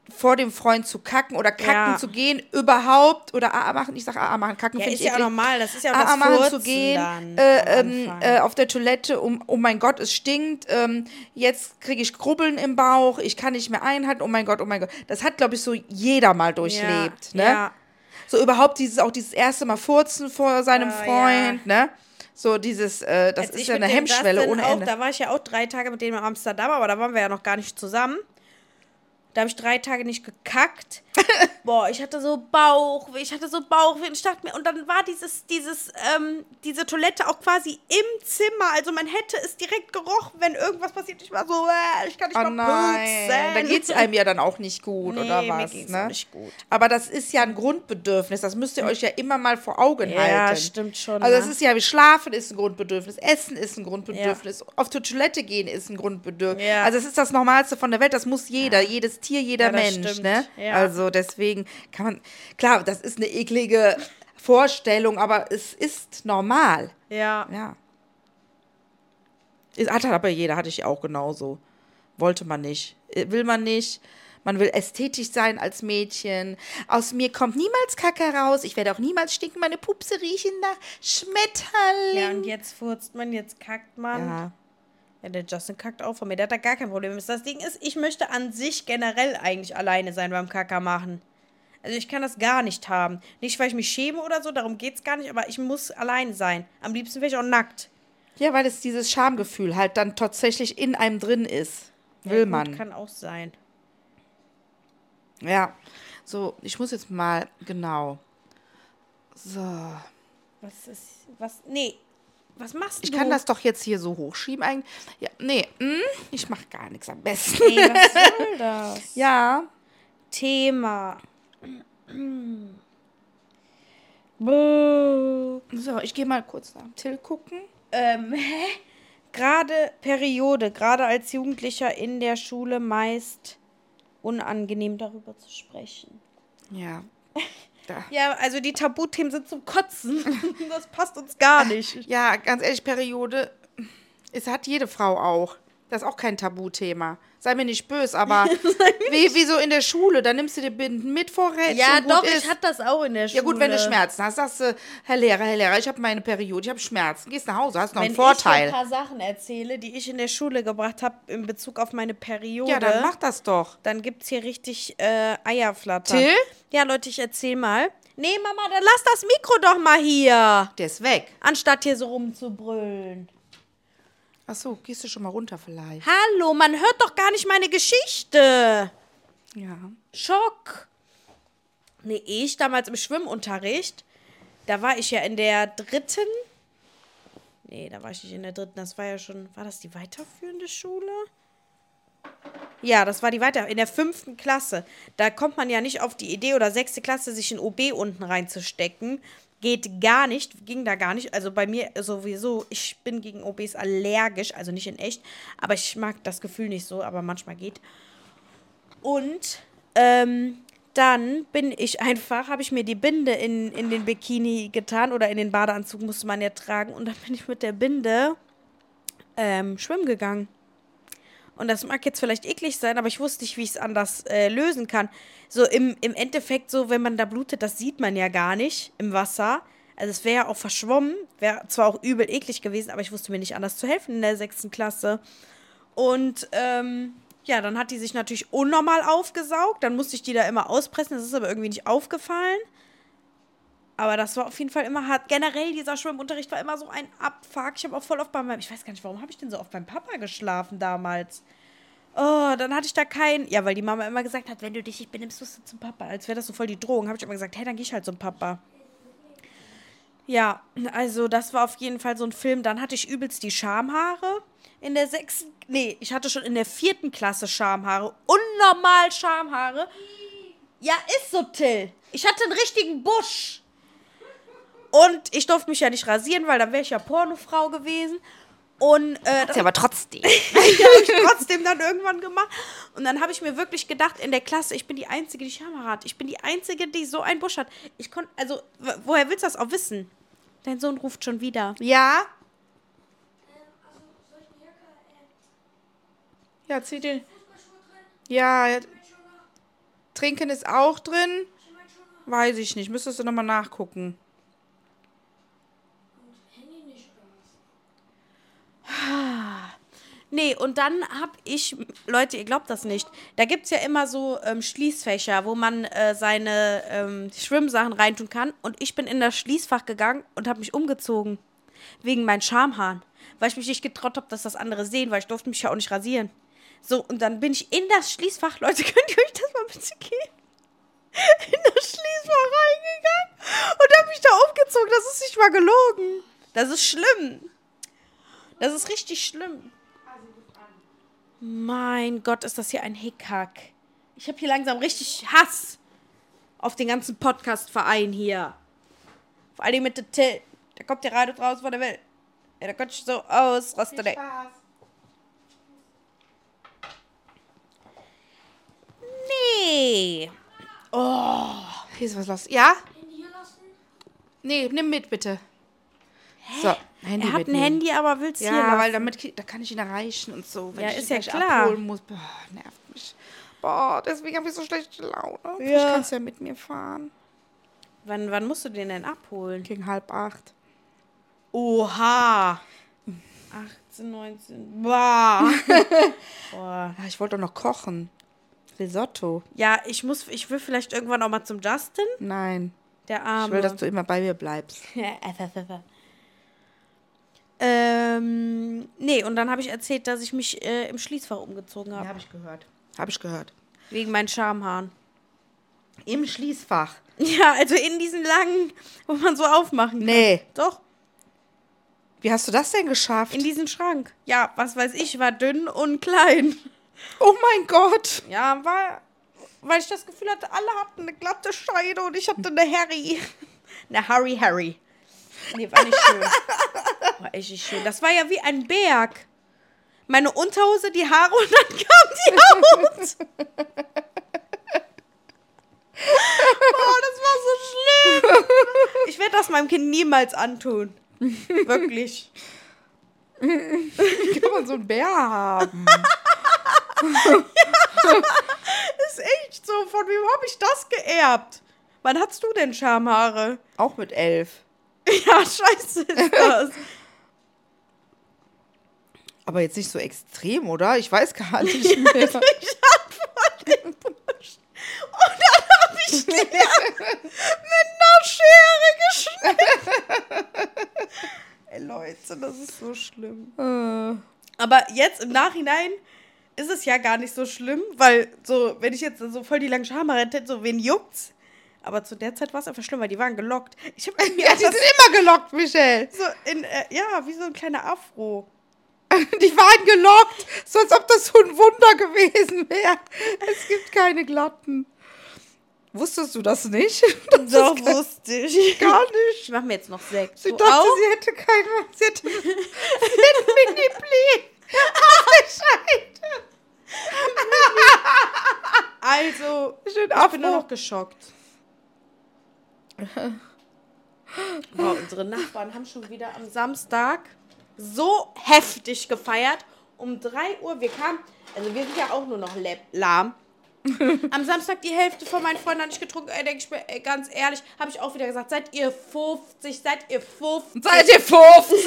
vor dem Freund zu kacken oder kacken Ja. zu gehen überhaupt oder AA machen. Ich sage AA machen, kacken Ja, finde ist ich ja auch eklig. normal. Das ist ja auch AA das machen Furzen zu gehen, dann am Anfang. auf der Toilette, oh mein Gott, es stinkt, jetzt kriege ich Grubbeln im Bauch, ich kann nicht mehr einhalten, oh mein Gott, oh mein Gott. Das hat, glaube ich, so jeder mal durchlebt, ne? Ja. So überhaupt dieses erste Mal furzen vor seinem Freund, ja. ne? So dieses, das Als ist ich ja mit eine dem Hemmschwelle Justin ohne auch, Ende. da war ich ja auch 3 Tage mit dem in Amsterdam, aber da waren wir ja noch gar nicht zusammen. Da habe ich 3 Tage nicht gekackt. Boah, ich hatte so Bauchweh und ich dachte mir, und dann war diese Toilette auch quasi im Zimmer, also man hätte es direkt gerochen, wenn irgendwas passiert. Ich war so, ich kann nicht Oh mal nein, pupsen. da geht's einem ja dann auch nicht gut, oder Nee, was? mir ging's Ne? auch nicht gut. Aber das ist ja ein Grundbedürfnis, das müsst ihr euch ja immer mal vor Augen Ja, halten. stimmt schon, Also ne? es ist ja, wie Schlafen ist ein Grundbedürfnis, Essen ist ein Grundbedürfnis, auf die Toilette gehen ist ein Grundbedürfnis. Ja. Also es ist das Normalste von der Welt, das muss jeder, jedes Tier, jeder Ja, das Mensch, stimmt. ne? Ja. Also deswegen kann man, klar, das ist eine eklige Vorstellung, aber es ist normal. Ja. Ja. Hatte aber jeder, hatte ich auch genauso. Wollte man nicht. Will man nicht. Man will ästhetisch sein als Mädchen. Aus mir kommt niemals Kacke raus. Ich werde auch niemals stinken. Meine Pupse riechen nach Schmetterling. Ja, und jetzt furzt man, jetzt kackt man. Ja. Ja, der Justin kackt auch von mir. Der hat da gar kein Problem. Das Ding ist, ich möchte an sich generell eigentlich alleine sein beim Kacker machen. Also ich kann das gar nicht haben. Nicht, weil ich mich schäme oder so, darum geht's gar nicht, aber ich muss allein sein. Am liebsten wäre ich auch nackt. Ja, weil es dieses Schamgefühl halt dann tatsächlich in einem drin ist. Will Ja, gut, man. kann auch sein. Ja. So, ich muss jetzt mal, genau. So. Nee, was machst du? Ich kann das doch jetzt hier so hochschieben eigentlich. Ja, nee, ich mache gar nichts am besten. Ey, was soll das? Ja. Thema. Buh. So, ich gehe mal kurz nach Till gucken. Gerade als Jugendlicher in der Schule meist unangenehm darüber zu sprechen. Ja. Da. Ja, also die Tabuthemen sind zum Kotzen. Das passt uns gar nicht. Ja, ganz ehrlich, Periode, es hat jede Frau auch. Das ist auch kein Tabuthema. Sei mir nicht böse, aber wie so in der Schule, da nimmst du dir Binden mit vorrätig. Ja, und gut doch, ist. ich hatte das auch in der Schule. Ja gut, wenn du Schmerzen hast, sagst du, Herr Lehrer, ich habe meine Periode, ich habe Schmerzen. Gehst nach Hause, hast noch einen Wenn Vorteil. ich ein paar Sachen erzähle, die ich in der Schule gebracht habe in Bezug auf meine Periode, Ja, dann mach das doch. dann gibt's hier richtig Eierflattern. Till? Ja, Leute, ich erzähl mal. Nee, Mama, dann lass das Mikro doch mal hier. Der ist weg. Anstatt hier so rumzubrüllen. Ach so, gehst du schon mal runter vielleicht? Hallo, man hört doch gar nicht meine Geschichte. Ja. Schock. Nee, ich damals im Schwimmunterricht, da war ich ja in der 3. Nee, da war ich nicht in der 3. Das war ja schon, war das die weiterführende Schule? Ja, das war in der 5. Klasse. Da kommt man ja nicht auf die Idee, oder 6. Klasse, sich ein OB unten reinzustecken. Geht gar nicht, ging da gar nicht. Also bei mir sowieso, ich bin gegen OBs allergisch, also nicht in echt, aber ich mag das Gefühl nicht so, aber manchmal geht. Und dann habe ich mir die Binde in den Bikini getan, oder in den Badeanzug musste man ja tragen, und dann bin ich mit der Binde schwimmen gegangen. Und das mag jetzt vielleicht eklig sein, aber ich wusste nicht, wie ich es anders lösen kann. So im Endeffekt, so wenn man da blutet, das sieht man ja gar nicht im Wasser. Also es wäre ja auch verschwommen, wäre zwar auch übel eklig gewesen, aber ich wusste mir nicht anders zu helfen in der 6. Klasse. Und ja, dann hat die sich natürlich unnormal aufgesaugt. Dann musste ich die da immer auspressen, das ist aber irgendwie nicht aufgefallen. Aber das war auf jeden Fall immer hart. Generell, dieser Schwimmunterricht war immer so ein Abfuck. Ich habe auch voll oft ich weiß gar nicht, warum habe ich denn so oft beim Papa geschlafen damals? Oh, dann hatte ich da ja, weil die Mama immer gesagt hat, wenn du dich nicht benimmst, musst du zum Papa. Als wäre das so voll die Drohung. Habe ich immer gesagt, hey, dann gehe ich halt zum Papa. Ja, also das war auf jeden Fall so ein Film. Dann hatte ich übelst die Schamhaare in der 6. Nee, ich hatte schon in der 4. Klasse Schamhaare. Unnormal Schamhaare. Ja, ist so, Till. Ich hatte einen richtigen Busch. Und ich durfte mich ja nicht rasieren, weil dann wäre ich ja Pornofrau gewesen. Und Ist ja aber trotzdem. die habe ich trotzdem dann irgendwann gemacht. Und dann habe ich mir wirklich gedacht, in der Klasse, ich bin die Einzige, die Schamhaare hat. Ich bin die Einzige, die so einen Busch hat. Woher willst du das auch wissen? Dein Sohn ruft schon wieder. Ja? Ja, zieh den. Ja, Trinken ist auch drin. Weiß ich nicht. Müsstest du nochmal nachgucken. Nee, und dann habe ich, Leute, ihr glaubt das nicht, da gibt es ja immer so Schließfächer, wo man seine Schwimmsachen reintun kann. Und ich bin in das Schließfach gegangen und habe mich umgezogen. Wegen meinen Schamhaaren. Weil ich mich nicht getraut habe, dass das andere sehen, weil ich durfte mich ja auch nicht rasieren. So, und dann bin ich in das Schließfach, Leute, könnt ihr euch das mal bitte geben? In das Schließfach reingegangen und habe mich da umgezogen. Das ist nicht mal gelogen. Das ist schlimm. Das ist richtig schlimm. Mein Gott, ist das hier ein Hickhack. Ich habe hier langsam richtig Hass auf den ganzen Podcast-Verein hier. Vor allem mit der Till. Der kommt hier gerade raus, wo der will. Ja, der kommt so aus, rastet der. Nee. Hier ist was los. Ja? Nee, nimm mit, bitte. So, Handy Er hat ein mitnehmen. Handy, aber will's hier Ja, lassen. weil da kann ich ihn erreichen und so. Wenn Ja, ich ist ihn ja gleich klar. abholen muss. Boah, nervt mich. Boah, deswegen habe ich so schlechte Laune. Ja. Vielleicht kannst du ja mit mir fahren. Wann musst du den denn abholen? Gegen 7:30. Oha. 18, 19. Boah. Boah. Ja, ich wollte doch noch kochen. Risotto. Ja, ich will vielleicht irgendwann auch mal zum Justin. Nein. Der Arme. Ich will, dass du immer bei mir bleibst. Nee, und dann habe ich erzählt, dass ich mich im Schließfach umgezogen habe. Ja, habe ich gehört. Wegen meinen Schamhaaren. Im Schließfach. Ja, also in diesen langen, wo man so aufmachen kann. Nee. Doch, Wie hast du das denn geschafft? in diesen Schrank. Ja, was weiß ich, war dünn und klein. Oh mein Gott. Ja, weil ich das Gefühl hatte, alle hatten eine glatte Scheide und ich hatte eine Harry. Eine Harry. Nee, war nicht schön. War echt nicht schön. Das war ja wie ein Berg. Meine Unterhose, die Haare und dann kam die Haut. Boah, das war so schlimm. Ich werde das meinem Kind niemals antun. Wirklich. Wie kann man so einen Bär haben? Ist echt so. Von wem habe ich das geerbt? Wann hattest du denn Schamhaare? Auch mit 11. Ja, scheiße ist das. Aber jetzt nicht so extrem, oder? Ich weiß gar nicht mehr. Ich hab voll den Busch. Und dann habe ich den mit einer Schere geschnitten. Ey, Leute, das ist so schlimm. Aber jetzt im Nachhinein ist es ja gar nicht so schlimm, weil so, wenn ich jetzt so voll die langen Haare hätte, so wen juckt's? Aber zu der Zeit war es einfach schlimm, weil die waren gelockt. Ich habe irgendwie Ja, die sind immer gelockt, Michelle. so ja, wie so ein kleiner Afro. Die waren gelockt, so als ob das so ein Wunder gewesen wäre. Es gibt keine glatten. Wusstest du das nicht? Das Doch, ist wusste ich. gar nicht. Ich mache mir jetzt noch Sekt. Sie Du dachte, auch? sie hätte einen Mini-Pleen auf der Scheide. Also, Schön ich bin nur noch geschockt. Boah, unsere Nachbarn haben schon wieder am Samstag so heftig gefeiert. Um 3 Uhr, wir sind ja auch nur noch lahm. Am Samstag die Hälfte von meinen Freunden hat nicht getrunken. Denke ich mir, ganz ehrlich, habe ich auch wieder gesagt, seid ihr 50? Seid ihr 15?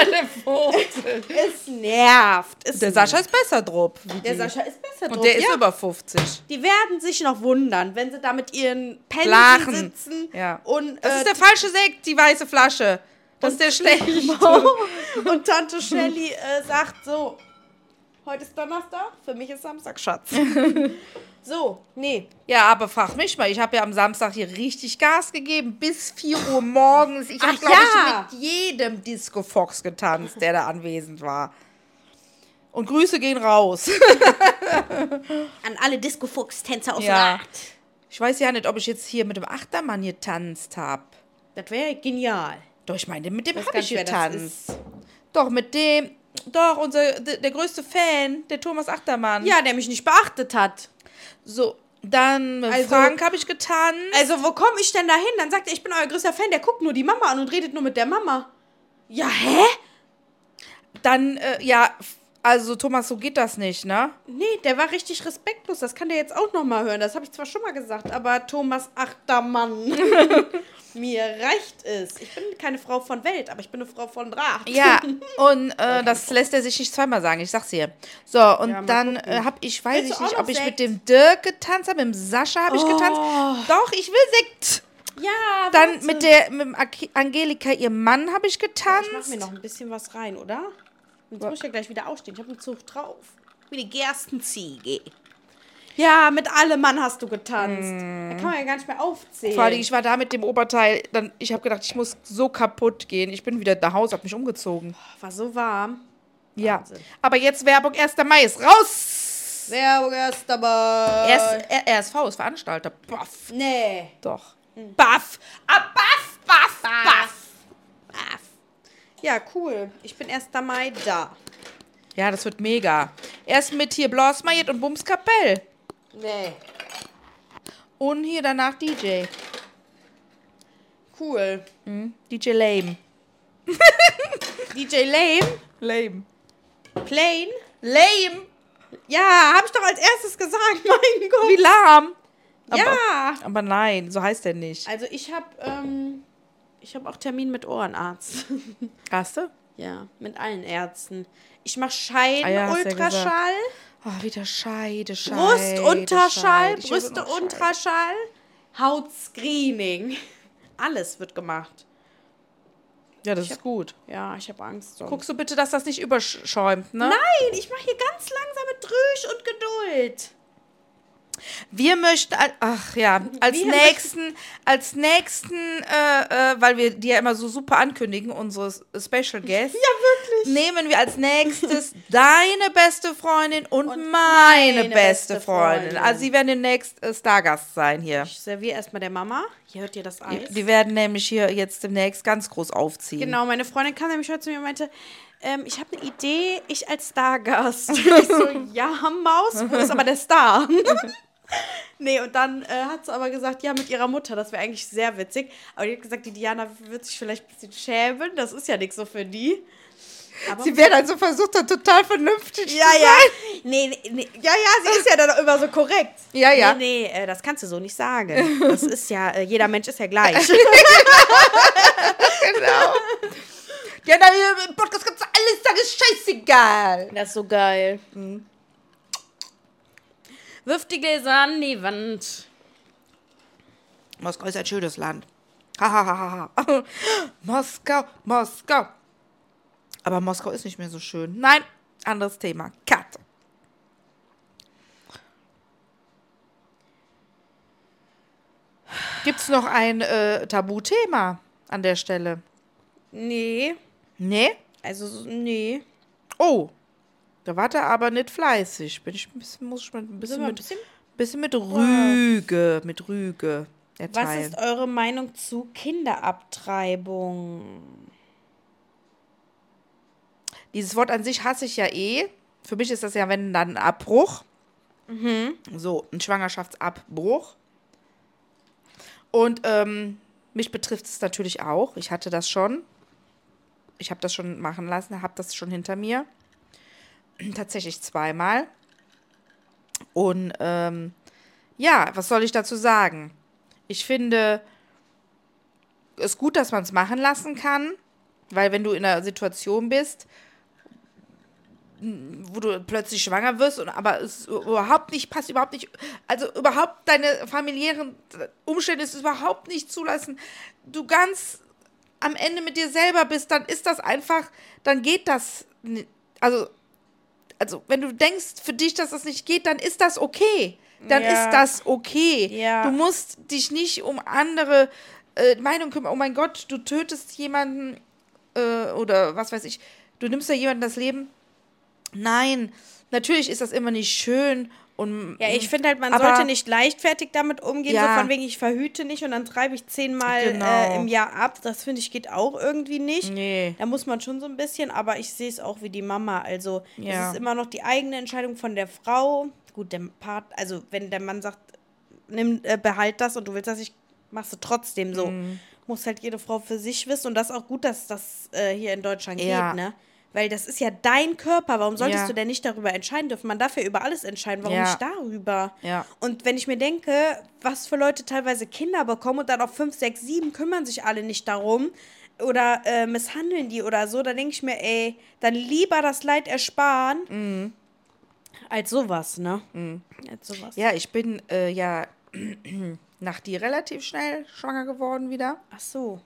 Es nervt. Der Sascha ist besser drauf. Der Sascha ist besser Und drauf, der ist ja. über 50. Die werden sich noch wundern, wenn sie da mit ihren Pensen Lachen. sitzen. Ja. Und, Das ist der falsche Sekt, die weiße Flasche. Das ist der schlechte. und Tante Shelly sagt so, heute ist Donnerstag, für mich ist Samstag, Schatz. So, nee. Ja, aber frag mich mal, ich habe ja am Samstag hier richtig Gas gegeben, bis 4 Uhr morgens. Ich habe, Ach glaube ja. ich, mit jedem Disco Fox getanzt, der da anwesend war. Und Grüße gehen raus. An alle Disco-Fuchs-Tänzer aus Ja. Rath. Ich weiß ja nicht, ob ich jetzt hier mit dem Achtermann getanzt habe. Das wäre genial. Doch, ich meine, mit dem weiß habe gar ich nicht, wer das getanzt. Doch, mit dem, doch, der größte Fan, der Thomas Achtermann. Ja, der mich nicht beachtet hat. So, dann mit Also- Frank habe ich getanzt. Also, wo komme ich denn da hin? Dann sagt er, ich bin euer größter Fan, der guckt nur die Mama an und redet nur mit der Mama. Ja, hä? Dann, ja, Also, Thomas, so geht das nicht, ne? Nee, der war richtig respektlos. Das kann der jetzt auch noch mal hören. Das habe ich zwar schon mal gesagt, aber Thomas Achtermann. Mir reicht es. Ich bin keine Frau von Welt, aber ich bin eine Frau von Draht. Ja, und das lässt er sich nicht zweimal sagen, ich sag's dir. So, und Ja, mal dann gucken. weiß Willst ich du nicht, auch ob noch ich mit Sekt? dem Dirk getanzt habe, mit dem Sascha habe ich getanzt. Doch, ich will Sekt. Ja, Dann warte. mit dem Angelika, ihrem Mann, habe ich getanzt. Ich mach mir noch ein bisschen was rein, oder? Jetzt muss ich ja gleich wieder aufstehen. Ich habe einen Zug drauf. Wie die Gerstenziege. Ja, mit allem Mann hast du getanzt. Da kann man ja gar nicht mehr aufzählen. Vor allem, ich war da mit dem Oberteil, ich habe gedacht, ich muss so kaputt gehen. Ich bin wieder nach Hause, habe mich umgezogen. War so warm. Ja, Wahnsinn. aber jetzt Werbung, 1. Mai ist raus. Werbung erst dabei. RSV ist Veranstalter. Baff. Nee. Doch. Baff. Baff, baff, baff. Ja, cool. Ich bin 1. Mai da. Ja, das wird mega. Erst mit hier Blasmayet und Bums Kapell. Nee. Und hier danach DJ. Cool. DJ Lame. DJ Lame? Lame. Plain? Lame. Ja, hab ich doch als erstes gesagt, mein Gott. Wie lahm. Ja. Aber nein, so heißt der nicht. Also ich hab auch Termin mit Ohrenarzt. Hast du? Ja, mit allen Ärzten. Ich mach Scheiden, Ah ja, hast ja Ultraschall, Oh, wieder Scheide. Brustunterschall, Ich will so Brüste noch Scheide. Ultraschall, Hautscreening. Alles wird gemacht. Ja, das ist gut. Ja, ich habe Angst. Sonst. Guckst du bitte, dass das nicht überschäumt, ne? Nein, ich mache hier ganz langsam mit Rüsch und Geduld. Wir möchten, als nächsten, weil wir die ja immer so super ankündigen, unsere Special Guest. Ja, wirklich. Nehmen wir als nächstes deine beste Freundin und meine beste Freundin. Also sie werden demnächst Stargast sein hier. Ich serviere erstmal der Mama. Hier hört ihr das Eis. Die werden nämlich hier jetzt demnächst ganz groß aufziehen. Genau, meine Freundin kam nämlich heute zu mir und meinte, ich habe eine Idee, ich als Stargast. Ich so, ja, Maus, wo ist aber der Star? Nee, und dann hat sie aber gesagt, ja, mit ihrer Mutter, das wäre eigentlich sehr witzig. Aber die hat gesagt, die Diana wird sich vielleicht ein bisschen schämen, das ist ja nichts so für die. Aber Sie werden also versucht, dann total vernünftig ja, zu ja. sein. Nee. Ja, sie ist ja dann immer so korrekt. Ja, ja. Nee, das kannst du so nicht sagen. Das ist ja, jeder Mensch ist ja gleich. Genau. Ja, na, im Podcast kannst du alles sagen, ist scheißegal. Das ist so geil. Wirf die Gläser an die Wand. Moskau ist ein schönes Land. Hahaha. Moskau. Aber Moskau ist nicht mehr so schön. Nein, anderes Thema. Cut. Gibt's noch ein Tabuthema an der Stelle? Nee, Nee? also nee. Oh, da war der aber nicht fleißig. Muss ich ein Sind wir ein bisschen mit Rüge Was erteilen. ist eure Meinung zu Kinderabtreibung? Dieses Wort an sich hasse ich ja eh. Für mich ist das ja, wenn dann ein Abbruch. So, ein Schwangerschaftsabbruch. Und mich betrifft es natürlich auch. Ich hatte das schon. Ich habe das schon machen lassen, habe das schon hinter mir. Tatsächlich zweimal. Und ja, was soll ich dazu sagen? Ich finde es gut, dass man es machen lassen kann, weil wenn du in einer Situation bist, wo du plötzlich schwanger wirst, aber es überhaupt nicht passt, überhaupt nicht, also überhaupt deine familiären Umstände es überhaupt nicht zulassen, du ganz am Ende mit dir selber bist, dann ist das einfach, dann geht das nicht. Also wenn du denkst für dich, dass das nicht geht, dann ist das okay. Dann Ja. ist das okay. Ja. Du musst dich nicht um andere Meinungen kümmern. Oh mein Gott, du tötest jemanden oder was weiß ich. Du nimmst ja jemandem das Leben. Nein, natürlich ist das immer nicht schön. Und, Ja, ich finde halt, man aber- sollte nicht leichtfertig damit umgehen, Ja. so von wegen, ich verhüte nicht und dann treibe ich 10-mal Genau. im Jahr ab. Das finde ich geht auch irgendwie nicht. Nee. Da muss man schon so ein bisschen, aber ich sehe es auch wie die Mama. Also Ja. es ist immer noch die eigene Entscheidung von der Frau. Gut, der Part, also wenn der Mann sagt, nimm, behalt das und du willst das nicht, machst du trotzdem Mhm. so. Muss halt jede Frau für sich wissen und das ist auch gut, dass das hier in Deutschland Ja. geht, ne? Weil das ist ja dein Körper. Warum solltest Ja. du denn nicht darüber entscheiden dürfen? Man darf ja über alles entscheiden. Warum Ja. nicht darüber? Ja. Und wenn ich mir denke, was für Leute teilweise Kinder bekommen und dann auf 5, 6, 7 kümmern sich alle nicht darum oder misshandeln die oder so, dann denke ich mir, ey, dann lieber das Leid ersparen als sowas, ne? Als sowas. Ja, ich bin nach dir relativ schnell schwanger geworden wieder. Ach so.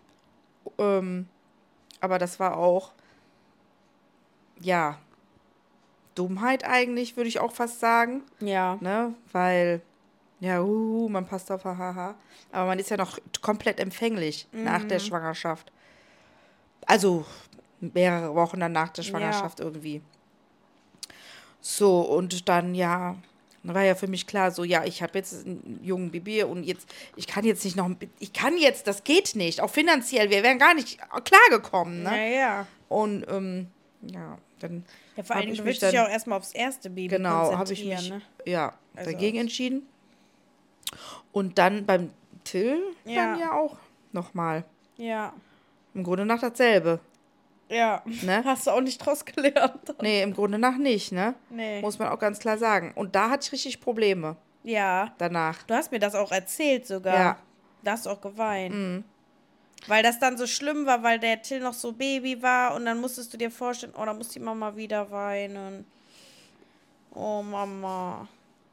Aber das war auch, ja, Dummheit eigentlich, würde ich auch fast sagen. Ja. Ne? Weil, ja, man passt auf, hahaha. Aber man ist ja noch komplett empfänglich nach der Schwangerschaft. Also mehrere Wochen dann nach der Schwangerschaft irgendwie. So, und dann, ja, war ja für mich klar, so, ja, ich habe jetzt einen jungen Baby und jetzt, das geht nicht, auch finanziell, wir wären gar nicht klargekommen, ne? Ja. Und, ja, dann Ja, vor allem, ich du mich willst dich dann- ja auch erstmal aufs erste Baby genau, habe ich konzentrieren, mich, ne? ja, Also dagegen entschieden. Und dann beim Till Ja. dann ja auch nochmal. Ja. Im Grunde nach dasselbe, Ja. ne? Hast du auch nicht draus gelernt. Nee, im Grunde nach nicht, ne? Nee. Muss man auch ganz klar sagen. Und da hatte ich richtig Probleme Ja. danach. Du hast mir das auch erzählt sogar. Ja. Da hast du auch geweint. Weil das dann so schlimm war, weil der Till noch so Baby war und dann musstest du dir vorstellen, oh, da muss die Mama wieder weinen. Oh, Mama.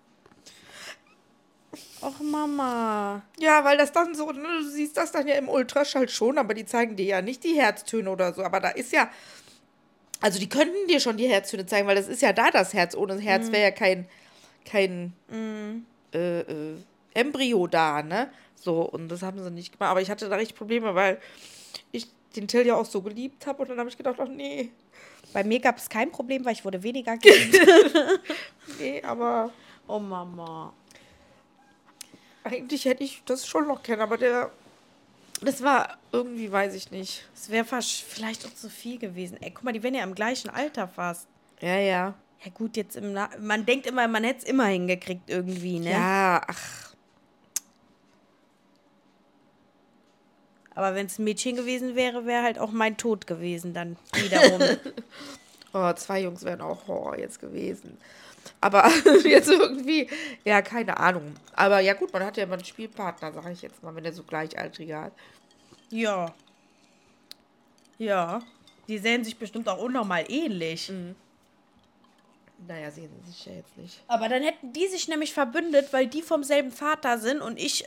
Och, Mama. Ja, weil das dann so, ne, du siehst das dann ja im Ultraschall schon, aber die zeigen dir ja nicht die Herztöne oder so. Aber da ist ja, also die könnten dir schon die Herztöne zeigen, weil das ist ja da das Herz. Ohne das Herz wäre ja kein Embryo da, ne? So, und das haben sie nicht gemacht. Aber ich hatte da richtig Probleme, weil ich den Till ja auch so geliebt habe. Und dann habe ich gedacht, ach nee, Bei mir gab es kein Problem, weil ich wurde weniger geliebt. nee, aber Oh, Mama. eigentlich hätte ich das schon noch kennen. Aber das war irgendwie, weiß ich nicht. Es wäre vielleicht auch zu viel gewesen. Ey, guck mal, die wären ja im gleichen Alter fast. Ja, ja. Ja gut, jetzt man denkt immer, man hätte es immer hingekriegt irgendwie, ne? Ja, ach. Aber wenn es ein Mädchen gewesen wäre, wäre halt auch mein Tod gewesen dann wiederum. Oh, 2 Jungs wären auch Horror jetzt gewesen. Aber jetzt irgendwie, ja, keine Ahnung. Aber ja gut, man hat ja immer einen Spielpartner, sage ich jetzt mal, wenn der so Gleichaltrige hat. Ja. Ja. Die sehen sich bestimmt auch unnormal ähnlich. Naja, sehen sie sich ja jetzt nicht. Aber dann hätten die sich nämlich verbündet, weil die vom selben Vater sind und ich,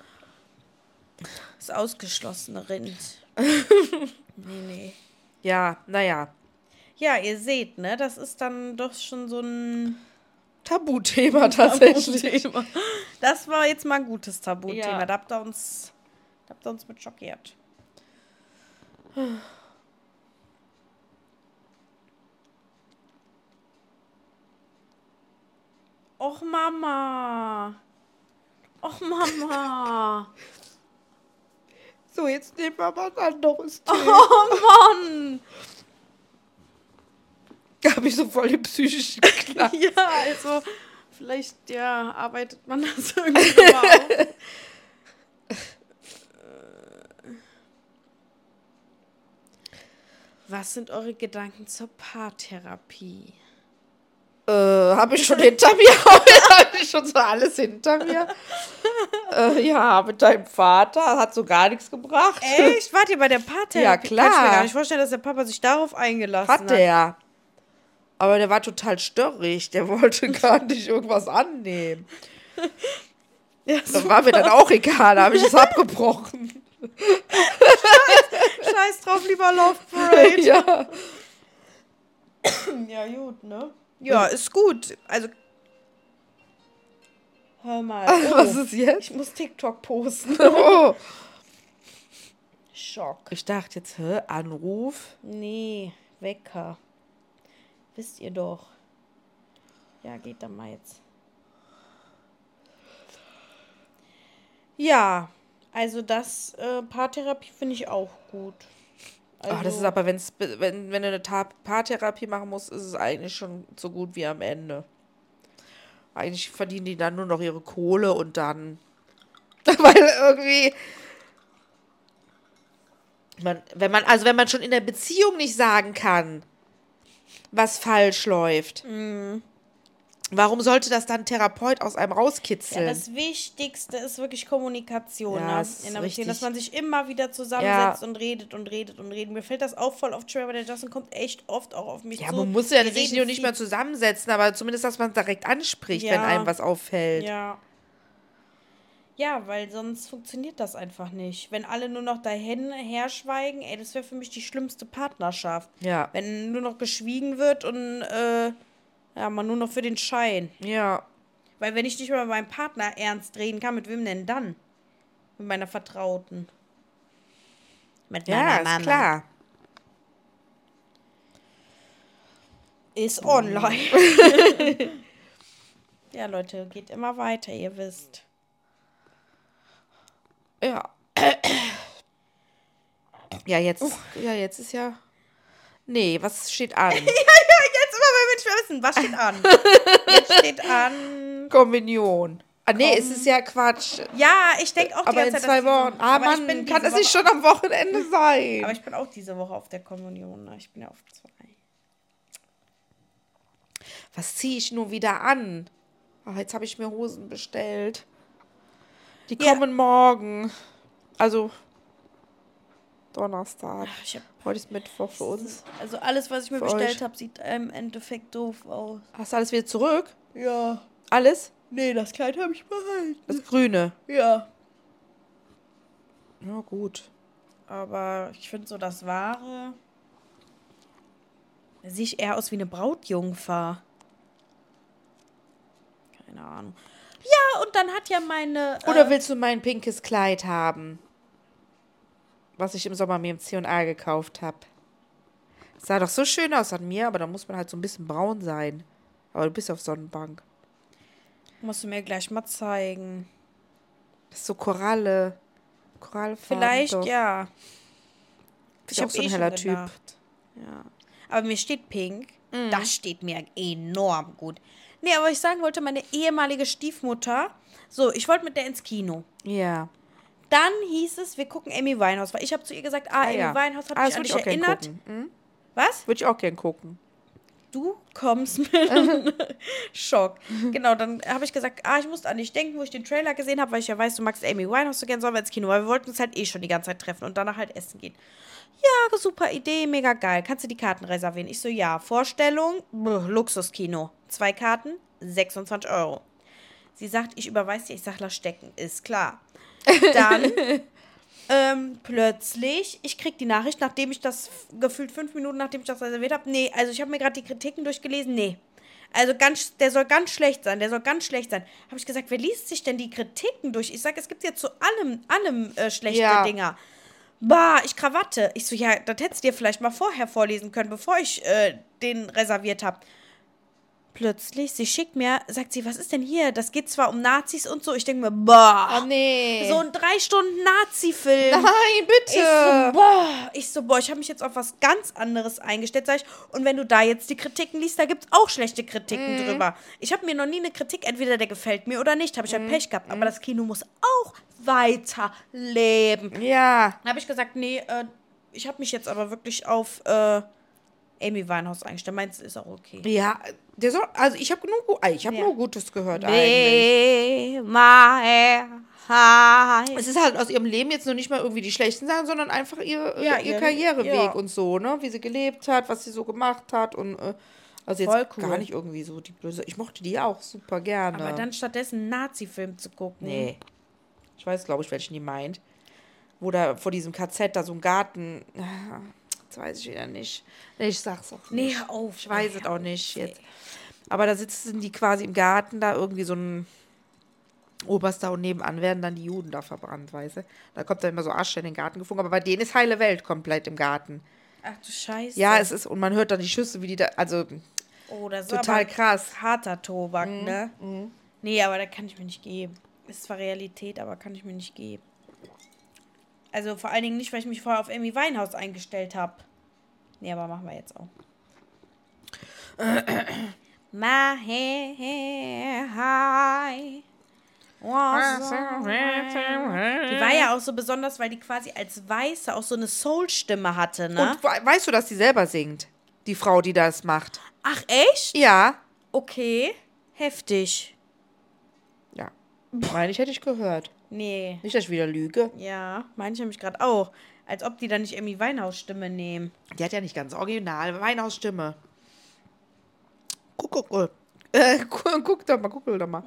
das ausgeschlossene Rind. Nee. Ja, naja. Ja, ihr seht, ne, das ist dann doch schon so ein Tabuthema tatsächlich. Tabuthema. Das war jetzt mal ein gutes Tabuthema. Ja. Da habt ihr uns mit schockiert. Och, Mama. Och, Mama. So, jetzt nehmen wir mal ein anderes Thema. Oh, Mann. Da habe ich so voll den psychischen Knack. Ja, also, vielleicht, ja, arbeitet man das irgendwie mal auf. Was sind eure Gedanken zur Paartherapie? Habe ich schon hinter mir? Habe ich schon so alles hinter mir? Ja, mit deinem Vater hat so gar nichts gebracht. Echt? Wart ihr bei der Paartherapie? Ja, klar. Kann ich mir gar nicht vorstellen, dass der Papa sich darauf eingelassen hat. Hat der. Aber der war total störrig. Der wollte gar nicht irgendwas annehmen. Ja, Das war mir dann auch egal. Da habe ich es abgebrochen. Scheiß drauf, lieber Love Parade. Ja. Ja, gut, ne? Ja, ist gut. Also, hör mal. Was ist jetzt? Ich muss TikTok posten. Oh. Schock. Ich dachte jetzt, Anruf? Nee, Wecker. Wisst ihr doch. Ja, geht dann mal jetzt. Ja, also das Paartherapie finde ich auch gut. Also, Ach, das ist aber, wenn du eine Paartherapie machen musst, ist es eigentlich schon so gut wie am Ende. Eigentlich verdienen die dann nur noch ihre Kohle und dann. Weil irgendwie. Wenn man schon in der Beziehung nicht sagen kann, was falsch läuft. Warum sollte das dann ein Therapeut aus einem Ja, rauskitzeln? das Wichtigste ist wirklich Kommunikation. Ja, Ne? das ist In der Beziehung, richtig. dass man sich immer wieder zusammensetzt und redet und redet und redet. Mir fällt das auch voll oft schwer, aber der Justin kommt echt oft auch auf mich Ja, zu. man muss ja Wir sich reden nur nicht viel. mehr zusammensetzen, aber zumindest, dass man es direkt anspricht, Ja. wenn einem was auffällt. Ja. Ja, weil sonst funktioniert das einfach nicht. Wenn alle nur noch dahin her schweigen, ey, das wäre für mich die schlimmste Partnerschaft. Ja. Wenn nur noch geschwiegen wird und ja, man nur noch für den Schein. Ja. Weil wenn ich nicht mal mit meinem Partner ernst reden kann, mit wem denn dann? Mit meiner Vertrauten. Mit Ja, meiner ist Mama. klar. Ist online. Ja, Leute, geht immer weiter, ihr wisst. Ja. Ja, jetzt ist ja. Nee, was steht an? Jetzt immer, wenn wir nicht wissen, was steht an? Jetzt steht an. Kommunion. Ah, nee, es ist ja Quatsch. Ja, ich denke auch die Aber in ganze 2 Zeit. Wochen. Ah, aber ich Mann, bin kann diese das nicht Woche- schon am Wochenende sein? Aber ich bin auch diese Woche auf der Kommunion. Ne? Ich bin ja auf 2. Was ziehe ich nur wieder an? Ach, jetzt habe ich mir Hosen bestellt. Die Ja. kommen morgen. Also Donnerstag. Ich hab, Heute ist Mittwoch für uns. also alles, was ich mir Für bestellt euch. habe, sieht im Endeffekt doof aus. Hast du alles wieder zurück? Ja. Alles? Nee, das Kleid habe ich behalten. Das Grüne. Ja. Ja, gut. Aber ich finde so das Wahre. Da sehe ich eher aus wie eine Brautjungfer. Keine Ahnung. Ja, und dann hat ja meine. Oder willst du mein pinkes Kleid haben? Was ich im Sommer mir im C&A gekauft habe. Sah doch so schön aus an mir, aber da muss man halt so ein bisschen braun sein. Aber du bist auf Sonnenbank. Musst du mir gleich mal zeigen. Das ist so Korallefarben. Vielleicht, doch. ja. Ich auch so ein heller Typ. Ja. Aber mir steht pink. Das steht mir enorm gut. Nee, aber ich sagen wollte, meine ehemalige Stiefmutter. So, ich wollte mit der ins Kino. Ja. Dann hieß es, wir gucken Amy Winehouse. Weil ich habe zu ihr gesagt, Amy ja. Winehouse hat Das mich an würde dich ich auch gern erinnert. gucken. Mhm. Was? Würde ich auch gern gucken. Du kommst mit einem Schock. Genau, dann habe ich gesagt, ich musste an dich denken, wo ich den Trailer gesehen habe, weil ich ja weiß, du magst Amy Winehouse so gern, sollen wir ins Kino, weil wir wollten uns halt schon die ganze Zeit treffen und danach halt essen gehen. Ja, super Idee, mega geil. Kannst du die Karten reservieren? Ich so, ja. Vorstellung, Luxuskino. 2 Karten, 26 €. Sie sagt, ich überweise dir. Ich sag, lass stecken. Ist klar. Dann plötzlich, ich krieg die Nachricht, nachdem ich das, gefühlt 5 Minuten, nachdem ich das reserviert habe. Nee, also ich habe mir gerade die Kritiken durchgelesen. Nee. Also der soll ganz schlecht sein. Der soll ganz schlecht sein. Habe ich gesagt, wer liest sich denn die Kritiken durch? Ich sag, es gibt ja zu allem schlechte Ja. Dinger. Bah, ich Krawatte. Ich so, ja, das hättest du dir vielleicht mal vorher vorlesen können, bevor ich den reserviert habe. Plötzlich, sie schickt mir, sagt sie, was ist denn hier? Das geht zwar um Nazis und so. Ich denke mir, boah. Oh, nee. So ein 3 Stunden Nazi-Film. Nein, bitte. Ich so, boah, ich habe mich jetzt auf was ganz anderes eingestellt, sag ich. Und wenn du da jetzt die Kritiken liest, da gibt's auch schlechte Kritiken drüber. Ich habe mir noch nie eine Kritik, entweder der gefällt mir oder nicht, habe ich halt Pech gehabt. Aber das Kino muss auch weiterleben. Ja. Dann habe ich gesagt, nee, ich habe mich jetzt aber wirklich auf Amy Winehouse eingestellt. Meinst du, ist auch okay. Ja, der soll, also ich habe nur Gutes gehört eigentlich. Be my high. Es ist halt aus ihrem Leben jetzt noch nicht mal irgendwie die schlechten Sachen, sondern einfach ihr Karriereweg ja. und so, ne? Wie sie gelebt hat, was sie so gemacht hat und also jetzt Voll cool. gar nicht irgendwie so die böse. Ich mochte die auch super gerne. Aber dann stattdessen einen Nazi-Film zu gucken. Nee. Ich weiß, glaube ich, welchen die meint. Wo da vor diesem KZ da so ein Garten. Das weiß ich wieder nicht. Nee, ich sag's auch Nee, nicht. hör auf. Ich weiß es auch nicht jetzt. Aber da sitzen die quasi im Garten, da irgendwie so ein Oberster und nebenan werden dann die Juden da verbrannt, weißt du? Da kommt dann immer so Asche in den Garten geflogen, aber bei denen ist heile Welt komplett im Garten. Ach du Scheiße. Ja, es ist, und man hört dann die Schüsse, wie die da, also Oh, das ist total aber krass. harter Tobak, ne? Nee, aber da kann ich mir nicht geben. Ist zwar Realität, aber kann ich mir nicht geben. Also vor allen Dingen nicht, weil ich mich vorher auf Amy Winehouse eingestellt habe. Nee, aber machen wir jetzt auch. My hair high. Die war ja auch so besonders, weil die quasi als Weiße auch so eine Soul-Stimme hatte, ne? Und weißt du, dass die selber singt? die Frau, die das macht. Ach, echt? Ja. Okay. Heftig. Ja. Meine ich, hätte ich gehört. Nee. Nicht, dass ich wieder lüge. Ja, meine ich nämlich gerade auch. Als ob die da nicht irgendwie Weinhausstimme nehmen. Die hat ja nicht ganz original. Weinhausstimme. Guck doch mal.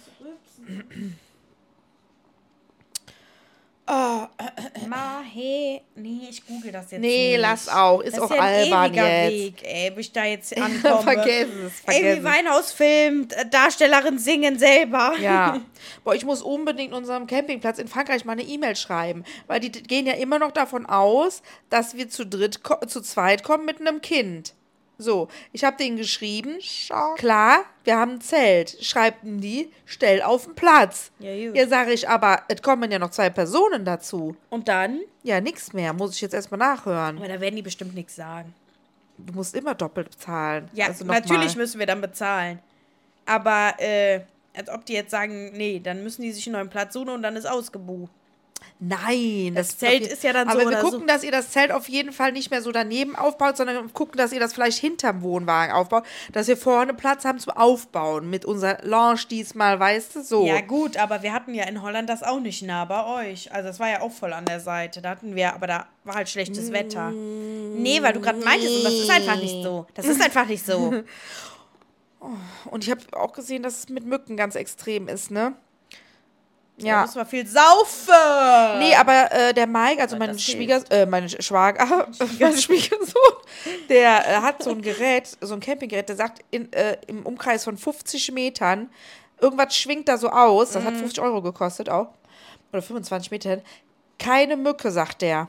Nee, ich google das jetzt Nee, nicht. lass auch. Ist das auch ist ja ein albern ewiger jetzt. Weg, ey, bis ich da jetzt ankomme. Vergiss es. Amy Winehouse filmt, Darstellerin singen selber. Ja. Boah, ich muss unbedingt unserem Campingplatz in Frankreich mal eine E-Mail schreiben. Weil die gehen ja immer noch davon aus, dass wir zu zweit kommen mit einem Kind. So, ich habe denen geschrieben, klar, wir haben ein Zelt. Schreibten die, stell auf den Platz. Ja, gut. Ja, sage ich, aber es kommen ja noch 2 Personen dazu. Und dann? Ja, nichts mehr. Muss ich jetzt erstmal nachhören. Aber da werden die bestimmt nichts sagen. Du musst immer doppelt bezahlen. Ja, Also noch natürlich mal. müssen wir dann bezahlen. Aber, als ob die jetzt sagen, nee, dann müssen die sich einen neuen Platz suchen und dann ist ausgebucht. Nein, Das Zelt ist ja dann aber so wir oder gucken, so. dass ihr das Zelt auf jeden Fall nicht mehr so daneben aufbaut, sondern gucken, dass ihr das vielleicht hinterm Wohnwagen aufbaut, dass wir vorne Platz haben zum Aufbauen mit unserer Lounge diesmal, weißt du, so. Ja, gut, aber wir hatten ja in Holland das auch nicht nah bei euch. Also, das war ja auch voll an der Seite. Da hatten wir, aber da war halt schlechtes Wetter. Nee, weil du gerade meintest, und das ist einfach nicht so. Das ist einfach nicht so. Und ich habe auch gesehen, dass es mit Mücken ganz extrem ist, ne? Da Ja. müssen wir viel saufen. Nee, aber der Mike, also mein das Schwiegersohn, mein Schwiegersohn, der hat so ein Gerät, so ein Campinggerät, der sagt, im Umkreis von 50 Metern, irgendwas schwingt da so aus, das hat 50 Euro gekostet auch, oder 25 Metern, keine Mücke, sagt der.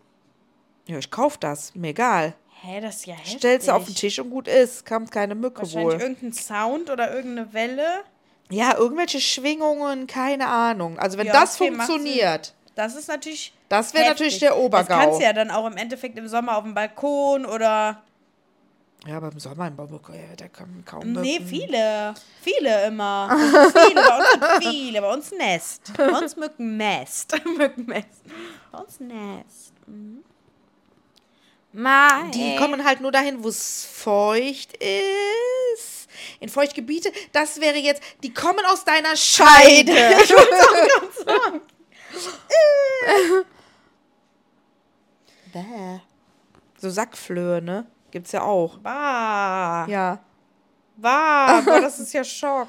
Ja, ich kauf das, mir egal. Hä, das ist ja heftig. Stellst du auf den Tisch und gut ist, kommt keine Mücke Wahrscheinlich wohl. irgendein Sound oder irgendeine Welle. Ja, irgendwelche Schwingungen, keine Ahnung. Also wenn Ja, das okay, macht funktioniert, Das ist natürlich. das wäre heftig. natürlich der Obergau. Das kannst du ja dann auch im Endeffekt im Sommer auf dem Balkon oder. Ja, aber im Sommer in Bambuko, ja, da kommen kaum Nee, Mücken. viele. Viele immer. Viele. Bei uns sind viele. Bei uns Nest. Bei uns Mückennest. Mückennest. Bei uns Nest. Mhm. Die kommen halt nur dahin, wo es feucht ist. In Feuchtgebiete, das wäre jetzt, die kommen aus deiner Scheide. Ich wollte auch gerade sagen. Bäh. So Sackflöhe, ne? Gibt's ja auch. Bah. Ja. Bah. Boah, das ist ja Schock.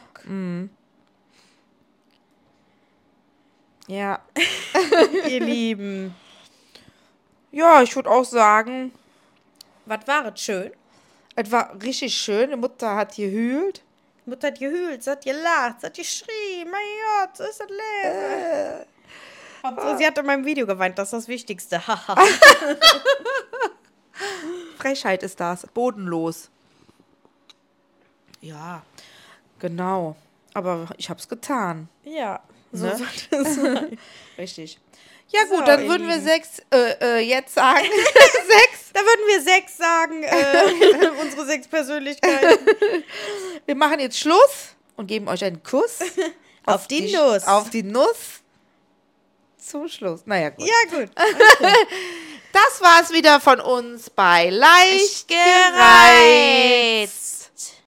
Ja. Ihr Lieben. Ja, ich würde auch sagen, Was war es schön? es war richtig schön. Die Mutter hat gehüllt. Die Mutter hat gehüllt, sie hat gelacht, sie hat geschrien. Mein Gott, so ist das Leben. Und sie hat in meinem Video geweint, das ist das Wichtigste. Frechheit ist das. Bodenlos. Ja, genau. Aber ich hab's getan. Ja, so Ne? sollte es sein. Richtig. Ja So, gut, dann ihr würden wir Lieben. 6 jetzt sagen. 6. Da würden wir 6 sagen, unsere 6 Persönlichkeiten. Wir machen jetzt Schluss und geben euch einen Kuss. Auf die Nuss. Auf die Nuss. Zum Schluss. Naja, gut. Ja, gut. Das war's wieder von uns bei Leicht gereizt.